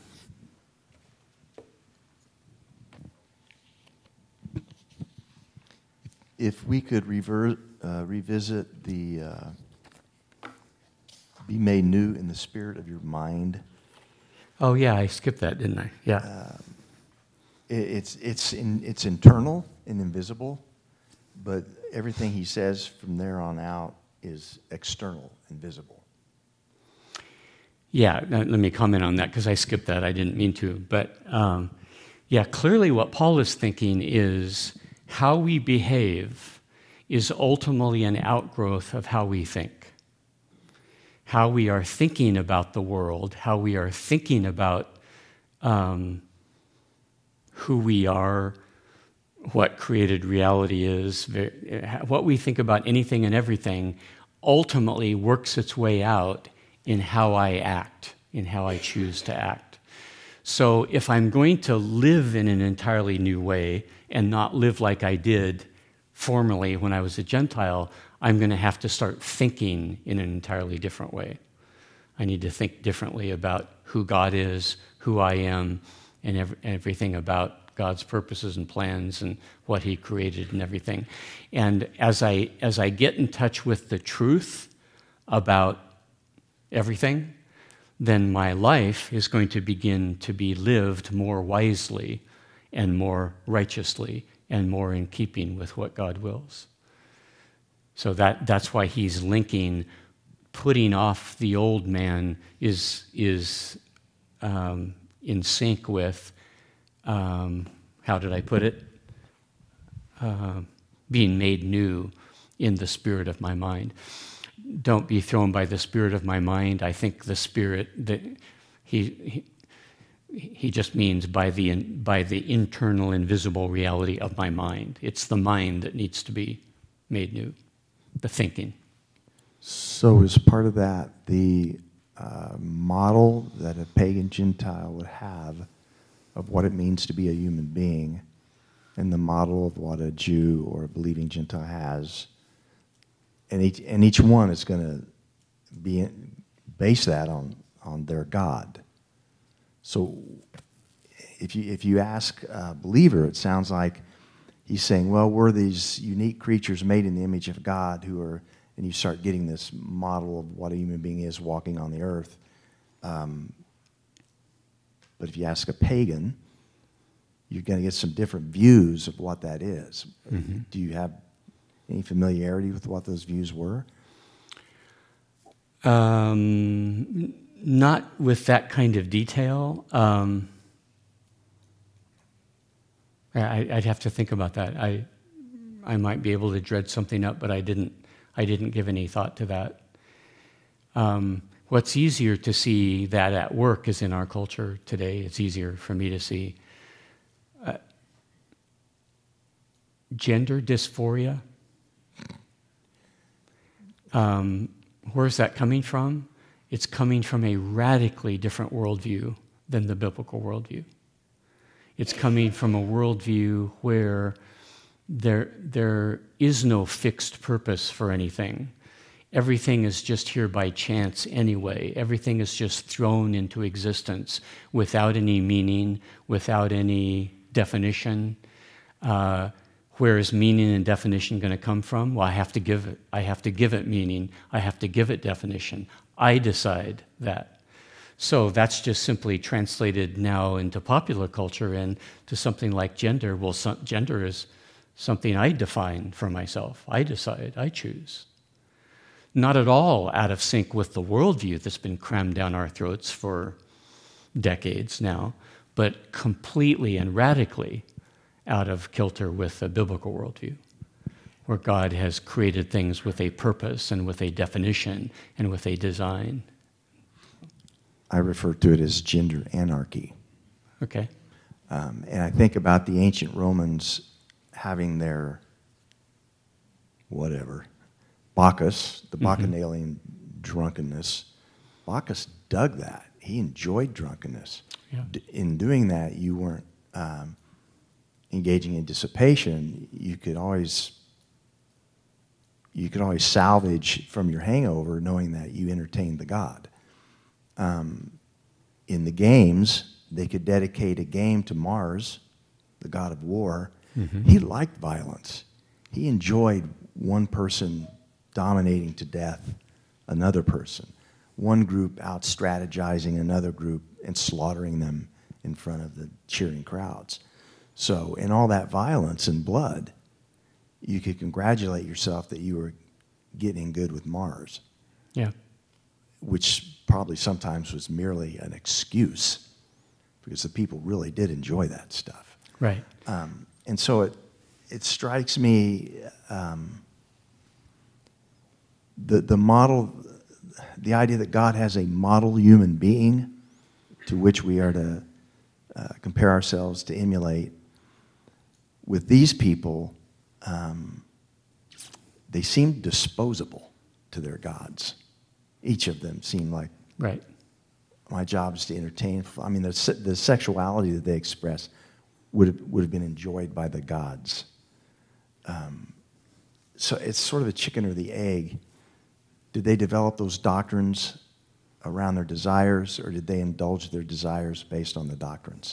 If we could rever- uh, revisit the uh, be made new in the spirit of your mind. Oh yeah, I skipped that, didn't I? Yeah. Um, it, it's it's in, it's internal and invisible, but everything he says from there on out is external and visible. Yeah, let me comment on that because I skipped that. I didn't mean to. But um, yeah, clearly what Paul is thinking is how we behave is ultimately an outgrowth of how we think. How we are thinking about the world, how we are thinking about um, who we are, what created reality is, what we think about anything and everything ultimately works its way out in how I act, in how I choose to act. So if I'm going to live in an entirely new way and not live like I did formerly when I was a Gentile, I'm going to have to start thinking in an entirely different way. I need to think differently about who God is, who I am, and ev- everything about God's purposes and plans and what He created and everything. And as I as I get in touch with the truth about everything, then my life is going to begin to be lived more wisely and more righteously and more in keeping with what God wills. So that, that's why he's linking putting off the old man is, is um, in sync with, um, how did I put it? Uh, being made new in the spirit of my mind. Don't be thrown by the spirit of my mind. I think the spirit that he, he he just means by the by the internal invisible reality of my mind. It's the mind that needs to be made new, the thinking. So as part of that, the uh, model that a pagan Gentile would have of what it means to be a human being, and the model of what a Jew or a believing Gentile has, and each and each one is going to be in, base that on on their God. So if you if you ask a believer, it sounds like he's saying, well, we're these unique creatures made in the image of God who are, and you start getting this model of what a human being is walking on the earth. Um, but if you ask a pagan, you're going to get some different views of what that is. Mm-hmm. Do you have any familiarity with what those views were? Um, not with that kind of detail. Um, I, I'd have to think about that. I, I might be able to dredge something up, but I didn't. I didn't give any thought to that. Um, what's easier to see that at work is in our culture today. It's easier for me to see uh, gender dysphoria. Um, where's that coming from? It's coming from a radically different worldview than the biblical worldview. It's coming from a worldview where there, there is no fixed purpose for anything. Everything is just here by chance anyway. Everything is just thrown into existence without any meaning, without any definition. Uh, Where is meaning and definition going to come from? Well, I have to give it. I have to give it meaning. I have to give it definition. I decide that. So that's just simply translated now into popular culture and to something like gender. Well, so, gender is something I define for myself. I decide. I choose. Not at all out of sync with the worldview that's been crammed down our throats for decades now, but completely and radically out of kilter with the biblical worldview, where God has created things with a purpose and with a definition and with a design. I refer to it as gender anarchy. Okay. Um, and I think about the ancient Romans having their, whatever, Bacchus, the Bacchanalian mm-hmm. drunkenness. Bacchus dug that. He enjoyed drunkenness. Yeah. D- in doing that, you weren't um, engaging in dissipation. You could always you could always salvage from your hangover knowing that you entertained the god. Um, in the games, they could dedicate a game to Mars, the god of war. Mm-hmm. He liked violence. He enjoyed one person dominating to death another person, one group out strategizing another group and slaughtering them in front of the cheering crowds. So in all that violence and blood, you could congratulate yourself that you were getting good with Mars. Yeah. Which probably sometimes was merely an excuse, because the people really did enjoy that stuff. Right. Um, and so it it strikes me, um, the the model, the idea that God has a model human being to which we are to uh, compare ourselves, to emulate. With these people, um, they seemed disposable to their gods. Each of them seemed like, right. My job is to entertain. I mean, the, the sexuality that they express would have, would have been enjoyed by the gods. Um, so it's sort of the chicken or the egg. Did they develop those doctrines around their desires, or did they indulge their desires based on the doctrines?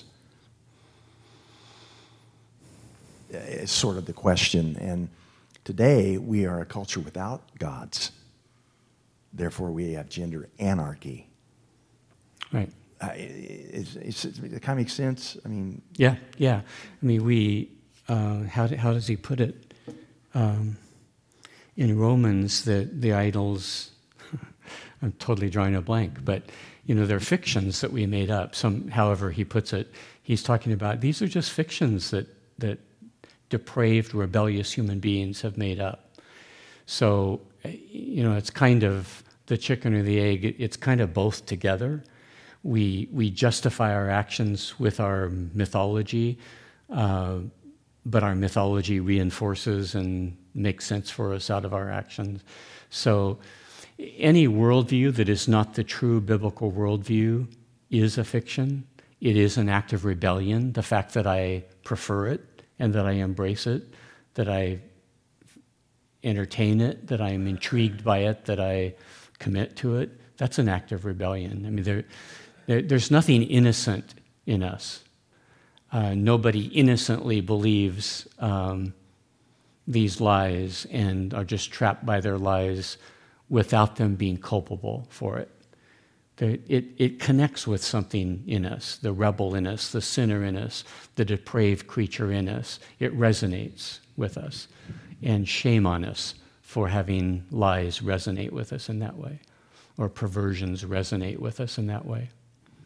It's sort of the question. And today, we are a culture without gods. Therefore, we have gender anarchy. Right. Uh, it's, it's, it's, it kind of makes sense. I mean, Yeah, yeah. I mean, we, uh, how, how does he put it? Um, in Romans, the, the idols, I'm totally drawing a blank, but, you know, they're fictions that we made up. Some, however he puts it, he's talking about these are just fictions that, that depraved, rebellious human beings have made up. So, you know, it's kind of the chicken or the egg. It's kind of both together. We we justify our actions with our mythology, uh, but our mythology reinforces and makes sense for us out of our actions. So any worldview that is not the true biblical worldview is a fiction. It is an act of rebellion. The fact that I prefer it and that I embrace it, that I entertain it, that I am intrigued by it, that I commit to it, that's an act of rebellion. I mean, there, there there's nothing innocent in us. Uh, nobody innocently believes um, these lies and are just trapped by their lies without them being culpable for it. The, it, it connects with something in us, the rebel in us, the sinner in us, the depraved creature in us. It resonates with us. And shame on us for having lies resonate with us in that way, or perversions resonate with us in that way.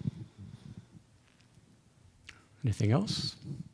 Anything else?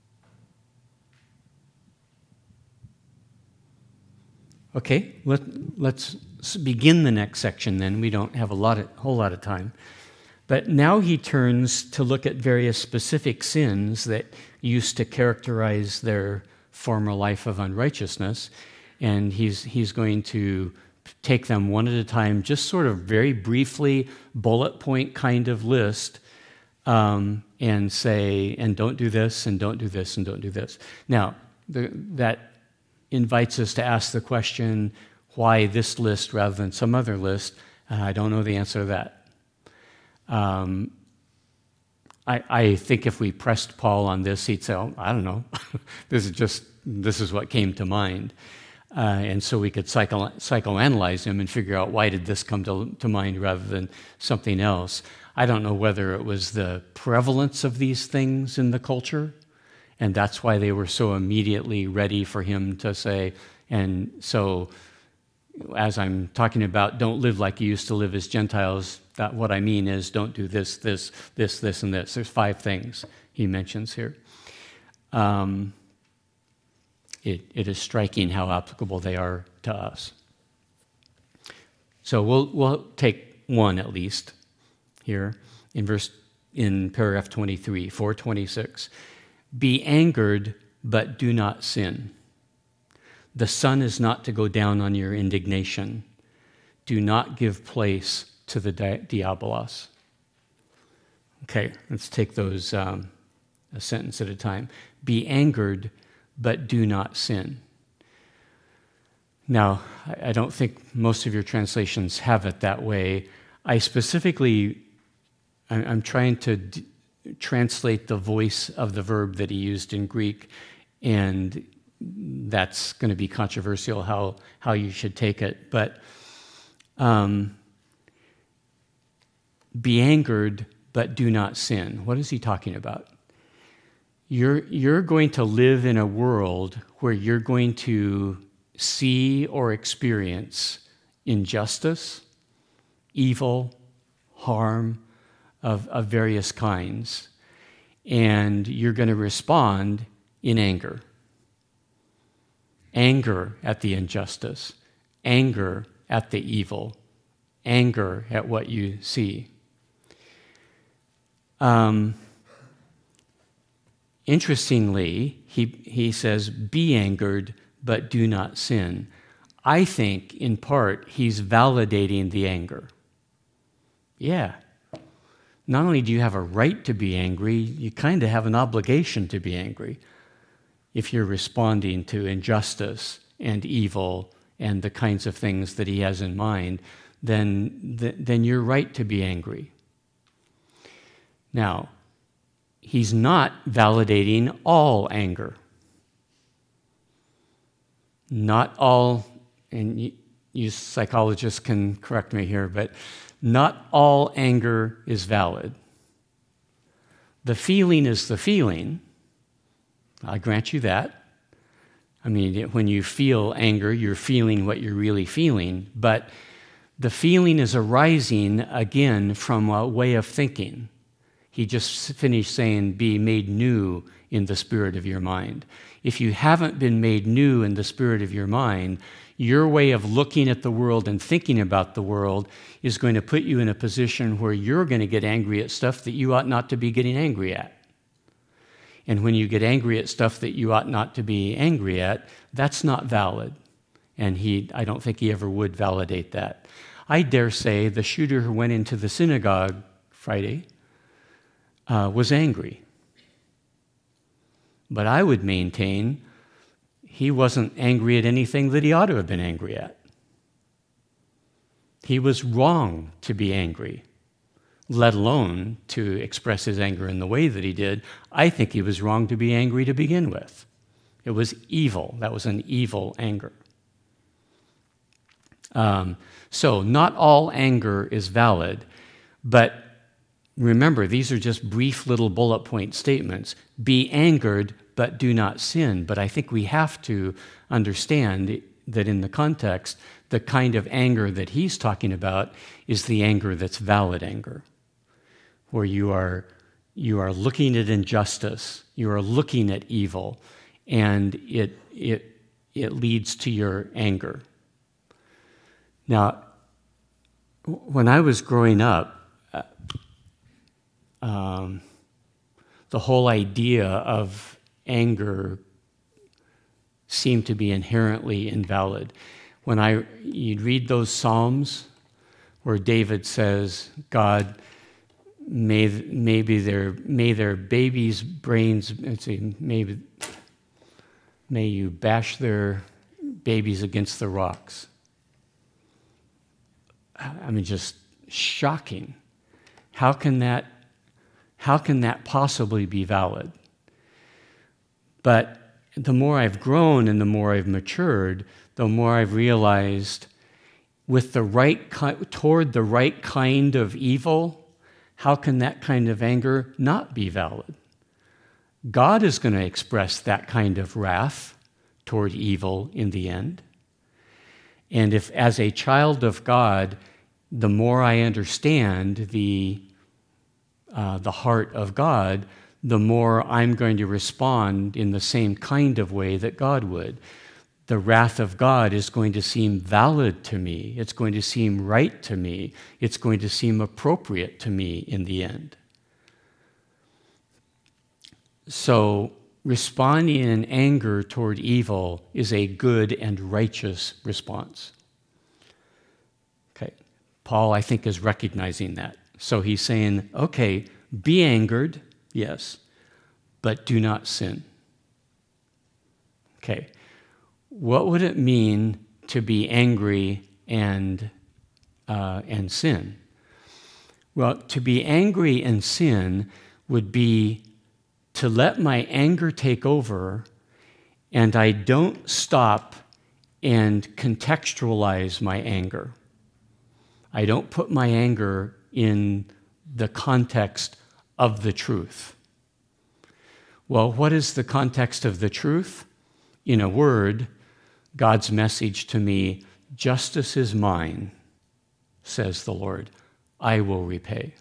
Okay, let, let's begin the next section then. We don't have a lot of, whole lot of time. But now he turns to look at various specific sins that used to characterize their former life of unrighteousness, and he's he's going to take them one at a time, just sort of very briefly, bullet point kind of list, um, and say, and don't do this, and don't do this, and don't do this. Now, the, that invites us to ask the question, why this list rather than some other list? Uh, I don't know the answer to that. Um, I, I think if we pressed Paul on this, he'd say, oh, I don't know. This is just, this is what came to mind. Uh, and so we could psycho, psychoanalyze him and figure out why did this come to, to mind rather than something else. I don't know whether it was the prevalence of these things in the culture, and that's why they were so immediately ready for him to say, and so as I'm talking about don't live like you used to live as Gentiles, that what I mean is don't do this, this, this, this, and this. There's five things he mentions here. Um, it, it is striking how applicable they are to us. So we'll we'll take one at least here in verse in paragraph twenty-three, four twenty-six. Be angered, but do not sin. The sun is not to go down on your indignation. Do not give place to the di- diabolos. Okay, let's take those um, a sentence at a time. Be angered, but do not sin. Now, I don't think most of your translations have it that way. I specifically, I'm trying to d- translate the voice of the verb that he used in Greek, and that's going to be controversial how, how you should take it. But um, be angered, but do not sin. What is he talking about? You're, you're going to live in a world where you're going to see or experience injustice, evil, harm of, of various kinds, and you're going to respond in anger. Anger at the injustice, anger at the evil, anger at what you see. Um, interestingly, he, he says, be angered, but do not sin. I think, in part, he's validating the anger. Yeah. Not only do you have a right to be angry, you kind of have an obligation to be angry if you're responding to injustice and evil and the kinds of things that he has in mind, then, th- then you're right to be angry. Now, he's not validating all anger. Not all, and you, you psychologists can correct me here, but not all anger is valid. The feeling is the feeling. I grant you that. I mean, when you feel anger, you're feeling what you're really feeling, but the feeling is arising, again, from a way of thinking. He just finished saying, be made new in the spirit of your mind. If you haven't been made new in the spirit of your mind, your way of looking at the world and thinking about the world is going to put you in a position where you're going to get angry at stuff that you ought not to be getting angry at. And when you get angry at stuff that you ought not to be angry at, that's not valid. And he, I don't think he ever would validate that. I dare say the shooter who went into the synagogue Friday uh, was angry. But I would maintain he wasn't angry at anything that he ought to have been angry at. He was wrong to be angry, let alone to express his anger in the way that he did. I think he was wrong to be angry to begin with. It was evil. That was an evil anger. Um, so not all anger is valid, but remember, these are just brief little bullet point statements. Be angered, but do not sin. But I think we have to understand that in the context, the kind of anger that he's talking about is the anger that's valid anger, where you are, you are looking at injustice, you are looking at evil, and it, it, it leads to your anger. Now, when I was growing up, uh, um, the whole idea of anger seemed to be inherently invalid. When I you'd read those Psalms where David says, God, may maybe their may their babies' brains, let's see, maybe may you bash their babies against the rocks. I mean, just shocking. How can that, how can that possibly be valid? But the more I've grown and the more I've matured, the more I've realized with the right ki- toward the right kind of evil, how can that kind of anger not be valid? God is going to express that kind of wrath toward evil in the end. And if, as a child of God, the more I understand the, uh, the heart of God, the more I'm going to respond in the same kind of way that God would. The wrath of God is going to seem valid to me. It's going to seem right to me. It's going to seem appropriate to me in the end. So, responding in anger toward evil is a good and righteous response. Okay, Paul, I think, is recognizing that. So he's saying, okay, be angered, yes, but do not sin. Okay, what would it mean to be angry and, uh, and sin? Well, to be angry and sin would be to let my anger take over, and I don't stop and contextualize my anger. I don't put my anger in the context of the truth. Well, what is the context of the truth? In a word, God's message to me, justice is mine, says the Lord. I will repay.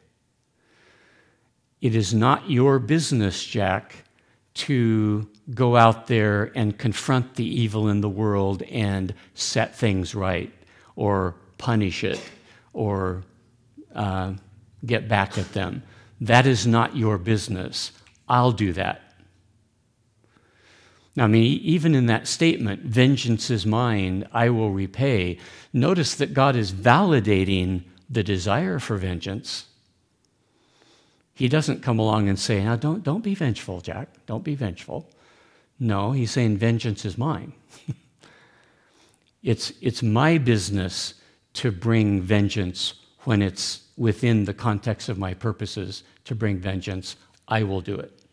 It is not your business, Jack, to go out there and confront the evil in the world and set things right or punish it or uh, get back at them. That is not your business. I'll do that. Now, I mean, even in that statement, vengeance is mine, I will repay, notice that God is validating the desire for vengeance. He doesn't come along and say, now don't, don't be vengeful, Jack. Don't be vengeful. No, he's saying vengeance is mine. it's, it's my business to bring vengeance when it's within the context of my purposes to bring vengeance. I will do it.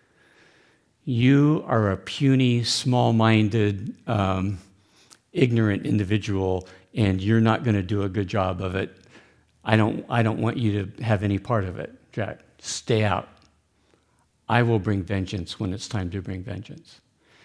You are a puny, small-minded, um, ignorant individual, and you're not going to do a good job of it. I don't, I don't want you to have any part of it, Jack. Stay out. I will bring vengeance when it's time to bring vengeance.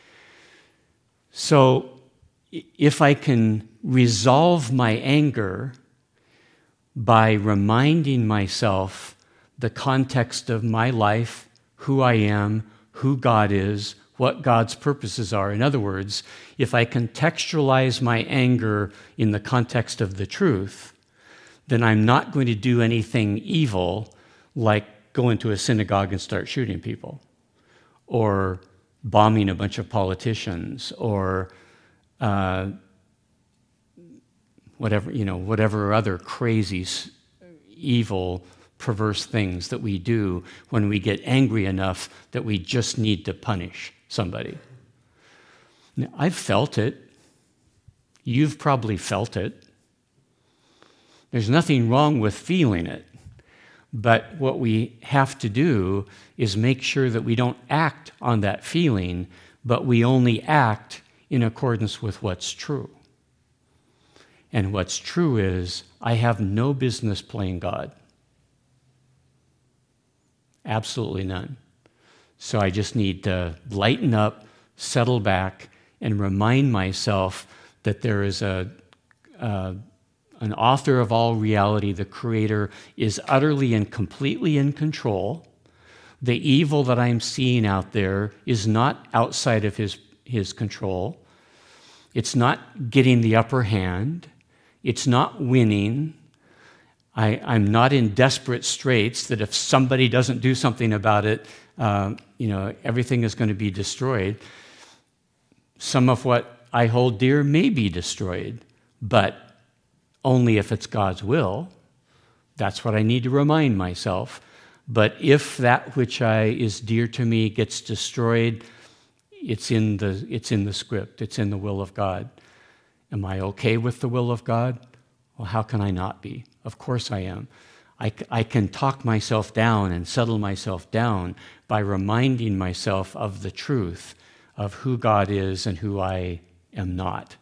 So if I can resolve my anger by reminding myself the context of my life, who I am, who God is, what God's purposes are. In other words, if I contextualize my anger in the context of the truth, then I'm not going to do anything evil like go into a synagogue and start shooting people, or bombing a bunch of politicians, or uh, whatever, you know, whatever other crazy, evil, perverse things that we do when we get angry enough that we just need to punish somebody. Now, I've felt it. You've probably felt it. There's nothing wrong with feeling it. But what we have to do is make sure that we don't act on that feeling, but we only act in accordance with what's true. And what's true is, I have no business playing God. Absolutely none. So I just need to lighten up, settle back, and remind myself that there is a, a an author of all reality, the Creator, is utterly and completely in control. The evil that I'm seeing out there is not outside of his, his control. It's not getting the upper hand. It's not winning. I, I'm not in desperate straits that if somebody doesn't do something about it, uh, you know, everything is going to be destroyed. Some of what I hold dear may be destroyed, but only if it's God's will. That's what I need to remind myself. But if that which I is dear to me gets destroyed, it's in the it's in the script. It's in the will of God. Am I okay with the will of God? Well, how can I not be? Of course I am. I, I can talk myself down and settle myself down by reminding myself of the truth of who God is and who I am not.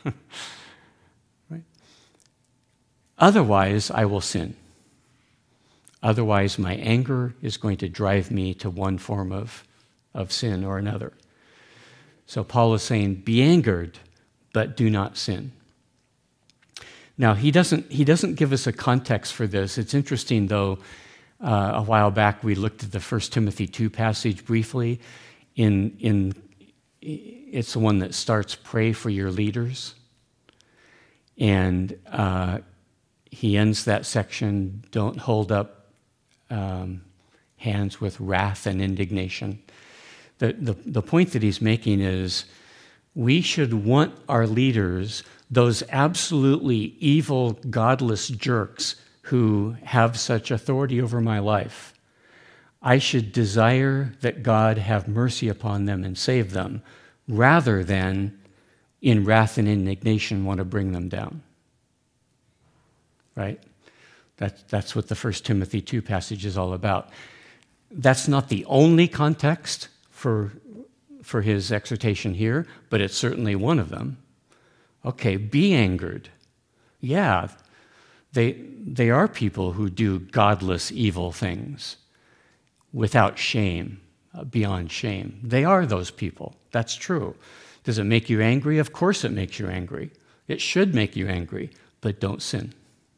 Otherwise, I will sin. Otherwise, my anger is going to drive me to one form of, of sin or another. So Paul is saying, be angered, but do not sin. Now, he doesn't, he doesn't give us a context for this. It's interesting, though, uh, a while back we looked at the First Timothy two passage briefly. In, in, it's the one that starts, pray for your leaders. And uh, he ends that section, don't hold up um, hands with wrath and indignation. The, the, the point that he's making is we should want our leaders, those absolutely evil, godless jerks who have such authority over my life, I should desire that God have mercy upon them and save them, rather than in wrath and indignation want to bring them down. Right? That, that's what the First Timothy two passage is all about. That's not the only context for, for his exhortation here, but it's certainly one of them. Okay, be angered. Yeah, they, they are people who do godless, evil things without shame, uh, beyond shame. They are those people. That's true. Does it make you angry? Of course it makes you angry. It should make you angry, but don't sin.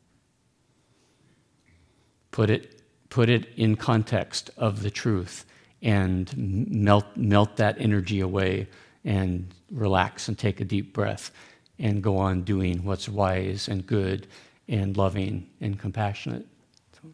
Put it, put it in context of the truth and melt, melt that energy away and relax and take a deep breath and go on doing what's wise and good and loving and compassionate. So.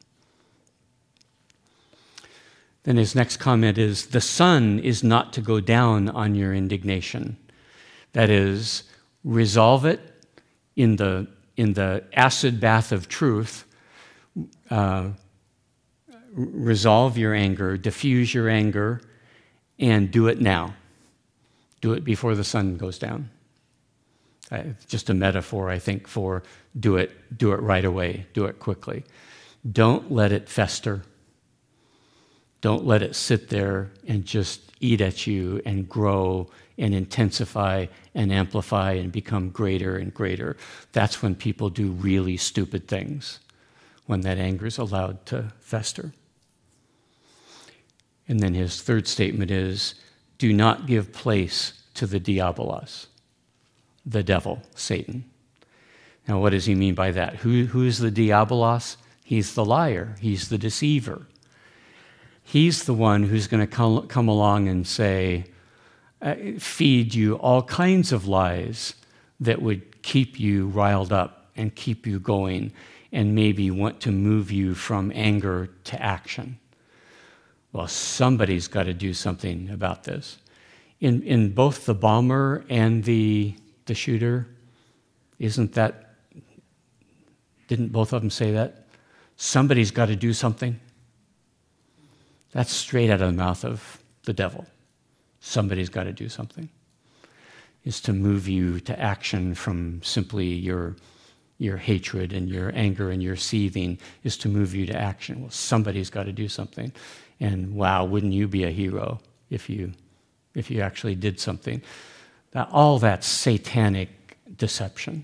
Then his next comment is, the sun is not to go down on your indignation. That is, resolve it in the, in the acid bath of truth. Uh, resolve your anger, diffuse your anger, and do it now. Do it before the sun goes down. Uh, just a metaphor, I think, for do it, do it right away, do it quickly. Don't let it fester. Don't let it sit there and just eat at you and grow and intensify and amplify and become greater and greater. That's when people do really stupid things, when that anger is allowed to fester. And then his third statement is, do not give place to the diabolos, the devil, Satan. Now, what does he mean by that? Who, who is the diabolos? He's the liar. He's the deceiver. He's the one who's going to come, come along and say, uh, feed you all kinds of lies that would keep you riled up and keep you going and maybe want to move you from anger to action. Well, somebody's got to do something about this. In in both the bomber and the the shooter, isn't that, didn't both of them say that? Somebody's got to do something. That's straight out of the mouth of the devil. Somebody's got to do something. Is to move you to action from simply your your hatred and your anger and your seething, is to move you to action. Well, somebody's got to do something. And wow, wouldn't you be a hero if you if you actually did something? Now, all that satanic deception.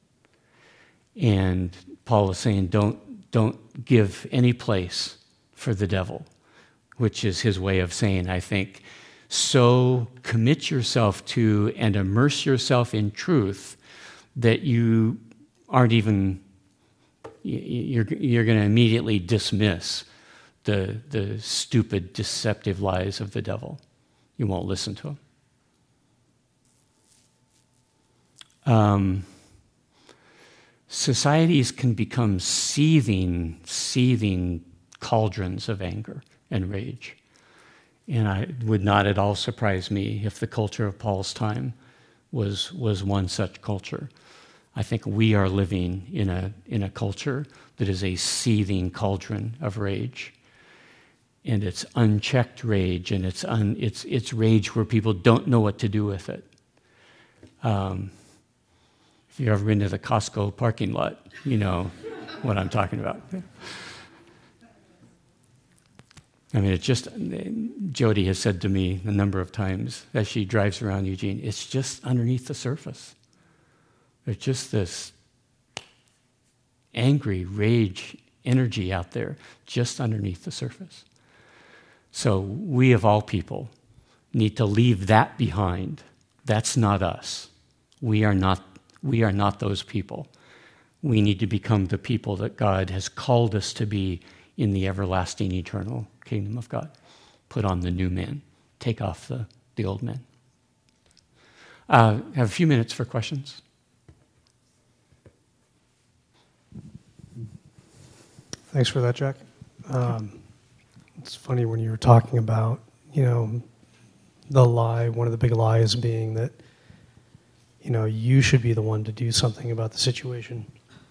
And Paul is saying, don't don't give any place for the devil, which is his way of saying, I think, so commit yourself to and immerse yourself in truth that you aren't even, you're, you're going to immediately dismiss the, the stupid, deceptive lies of the devil. You won't listen to him. Um, societies can become seething, seething cauldrons of anger and rage. And I, it would not at all surprise me if the culture of Paul's time was, was one such culture. I think we are living in a, in a culture that is a seething cauldron of rage. And it's unchecked rage, and it's, un, it's, it's rage where people don't know what to do with it. Um, if you've ever been to the Costco parking lot, you know what I'm talking about. I mean, it's just, Jody has said to me a number of times as she drives around Eugene, it's just underneath the surface. There's just this angry rage energy out there just underneath the surface. So we of all people need to leave that behind. That's not us. We are not, we are not those people. We need to become the people that God has called us to be in the everlasting, eternal kingdom of God. Put on the new man. Take off the, the old man. Uh, have a few minutes for questions. Thanks for that, Jack. Um, it's funny when you were talking about, you know, the lie, one of the big lies being that, you know, you should be the one to do something about the situation.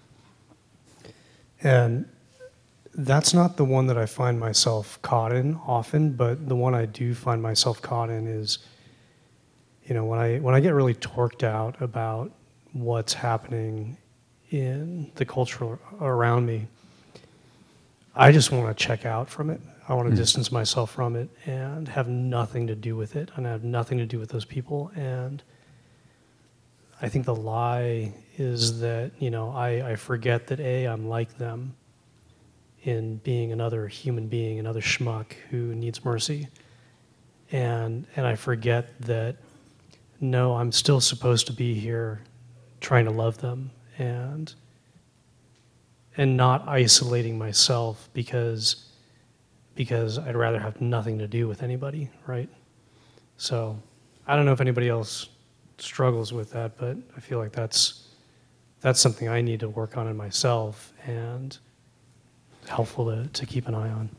And that's not the one that I find myself caught in often, but the one I do find myself caught in is, you know, when I when I get really torqued out about what's happening in the culture around me, I just want to check out from it. I want to mm. distance myself from it and have nothing to do with it, and have nothing to do with those people. And I think the lie is that, you know, I, I forget that, A, I'm like them in being another human being, another schmuck who needs mercy. And and I forget that, no, I'm still supposed to be here trying to love them and and not isolating myself because because I'd rather have nothing to do with anybody, right? So I don't know if anybody else struggles with that, but I feel like that's that's something I need to work on in myself and helpful to, to keep an eye on.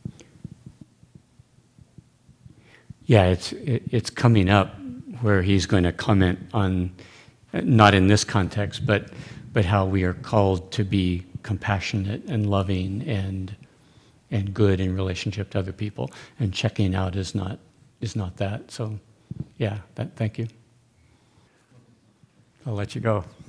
Yeah, it's it, it's coming up where he's going to comment on, not in this context, but but how we are called to be compassionate and loving and and good in relationship to other people, and checking out is not is not that. So, yeah, that, thank you. I'll let you go.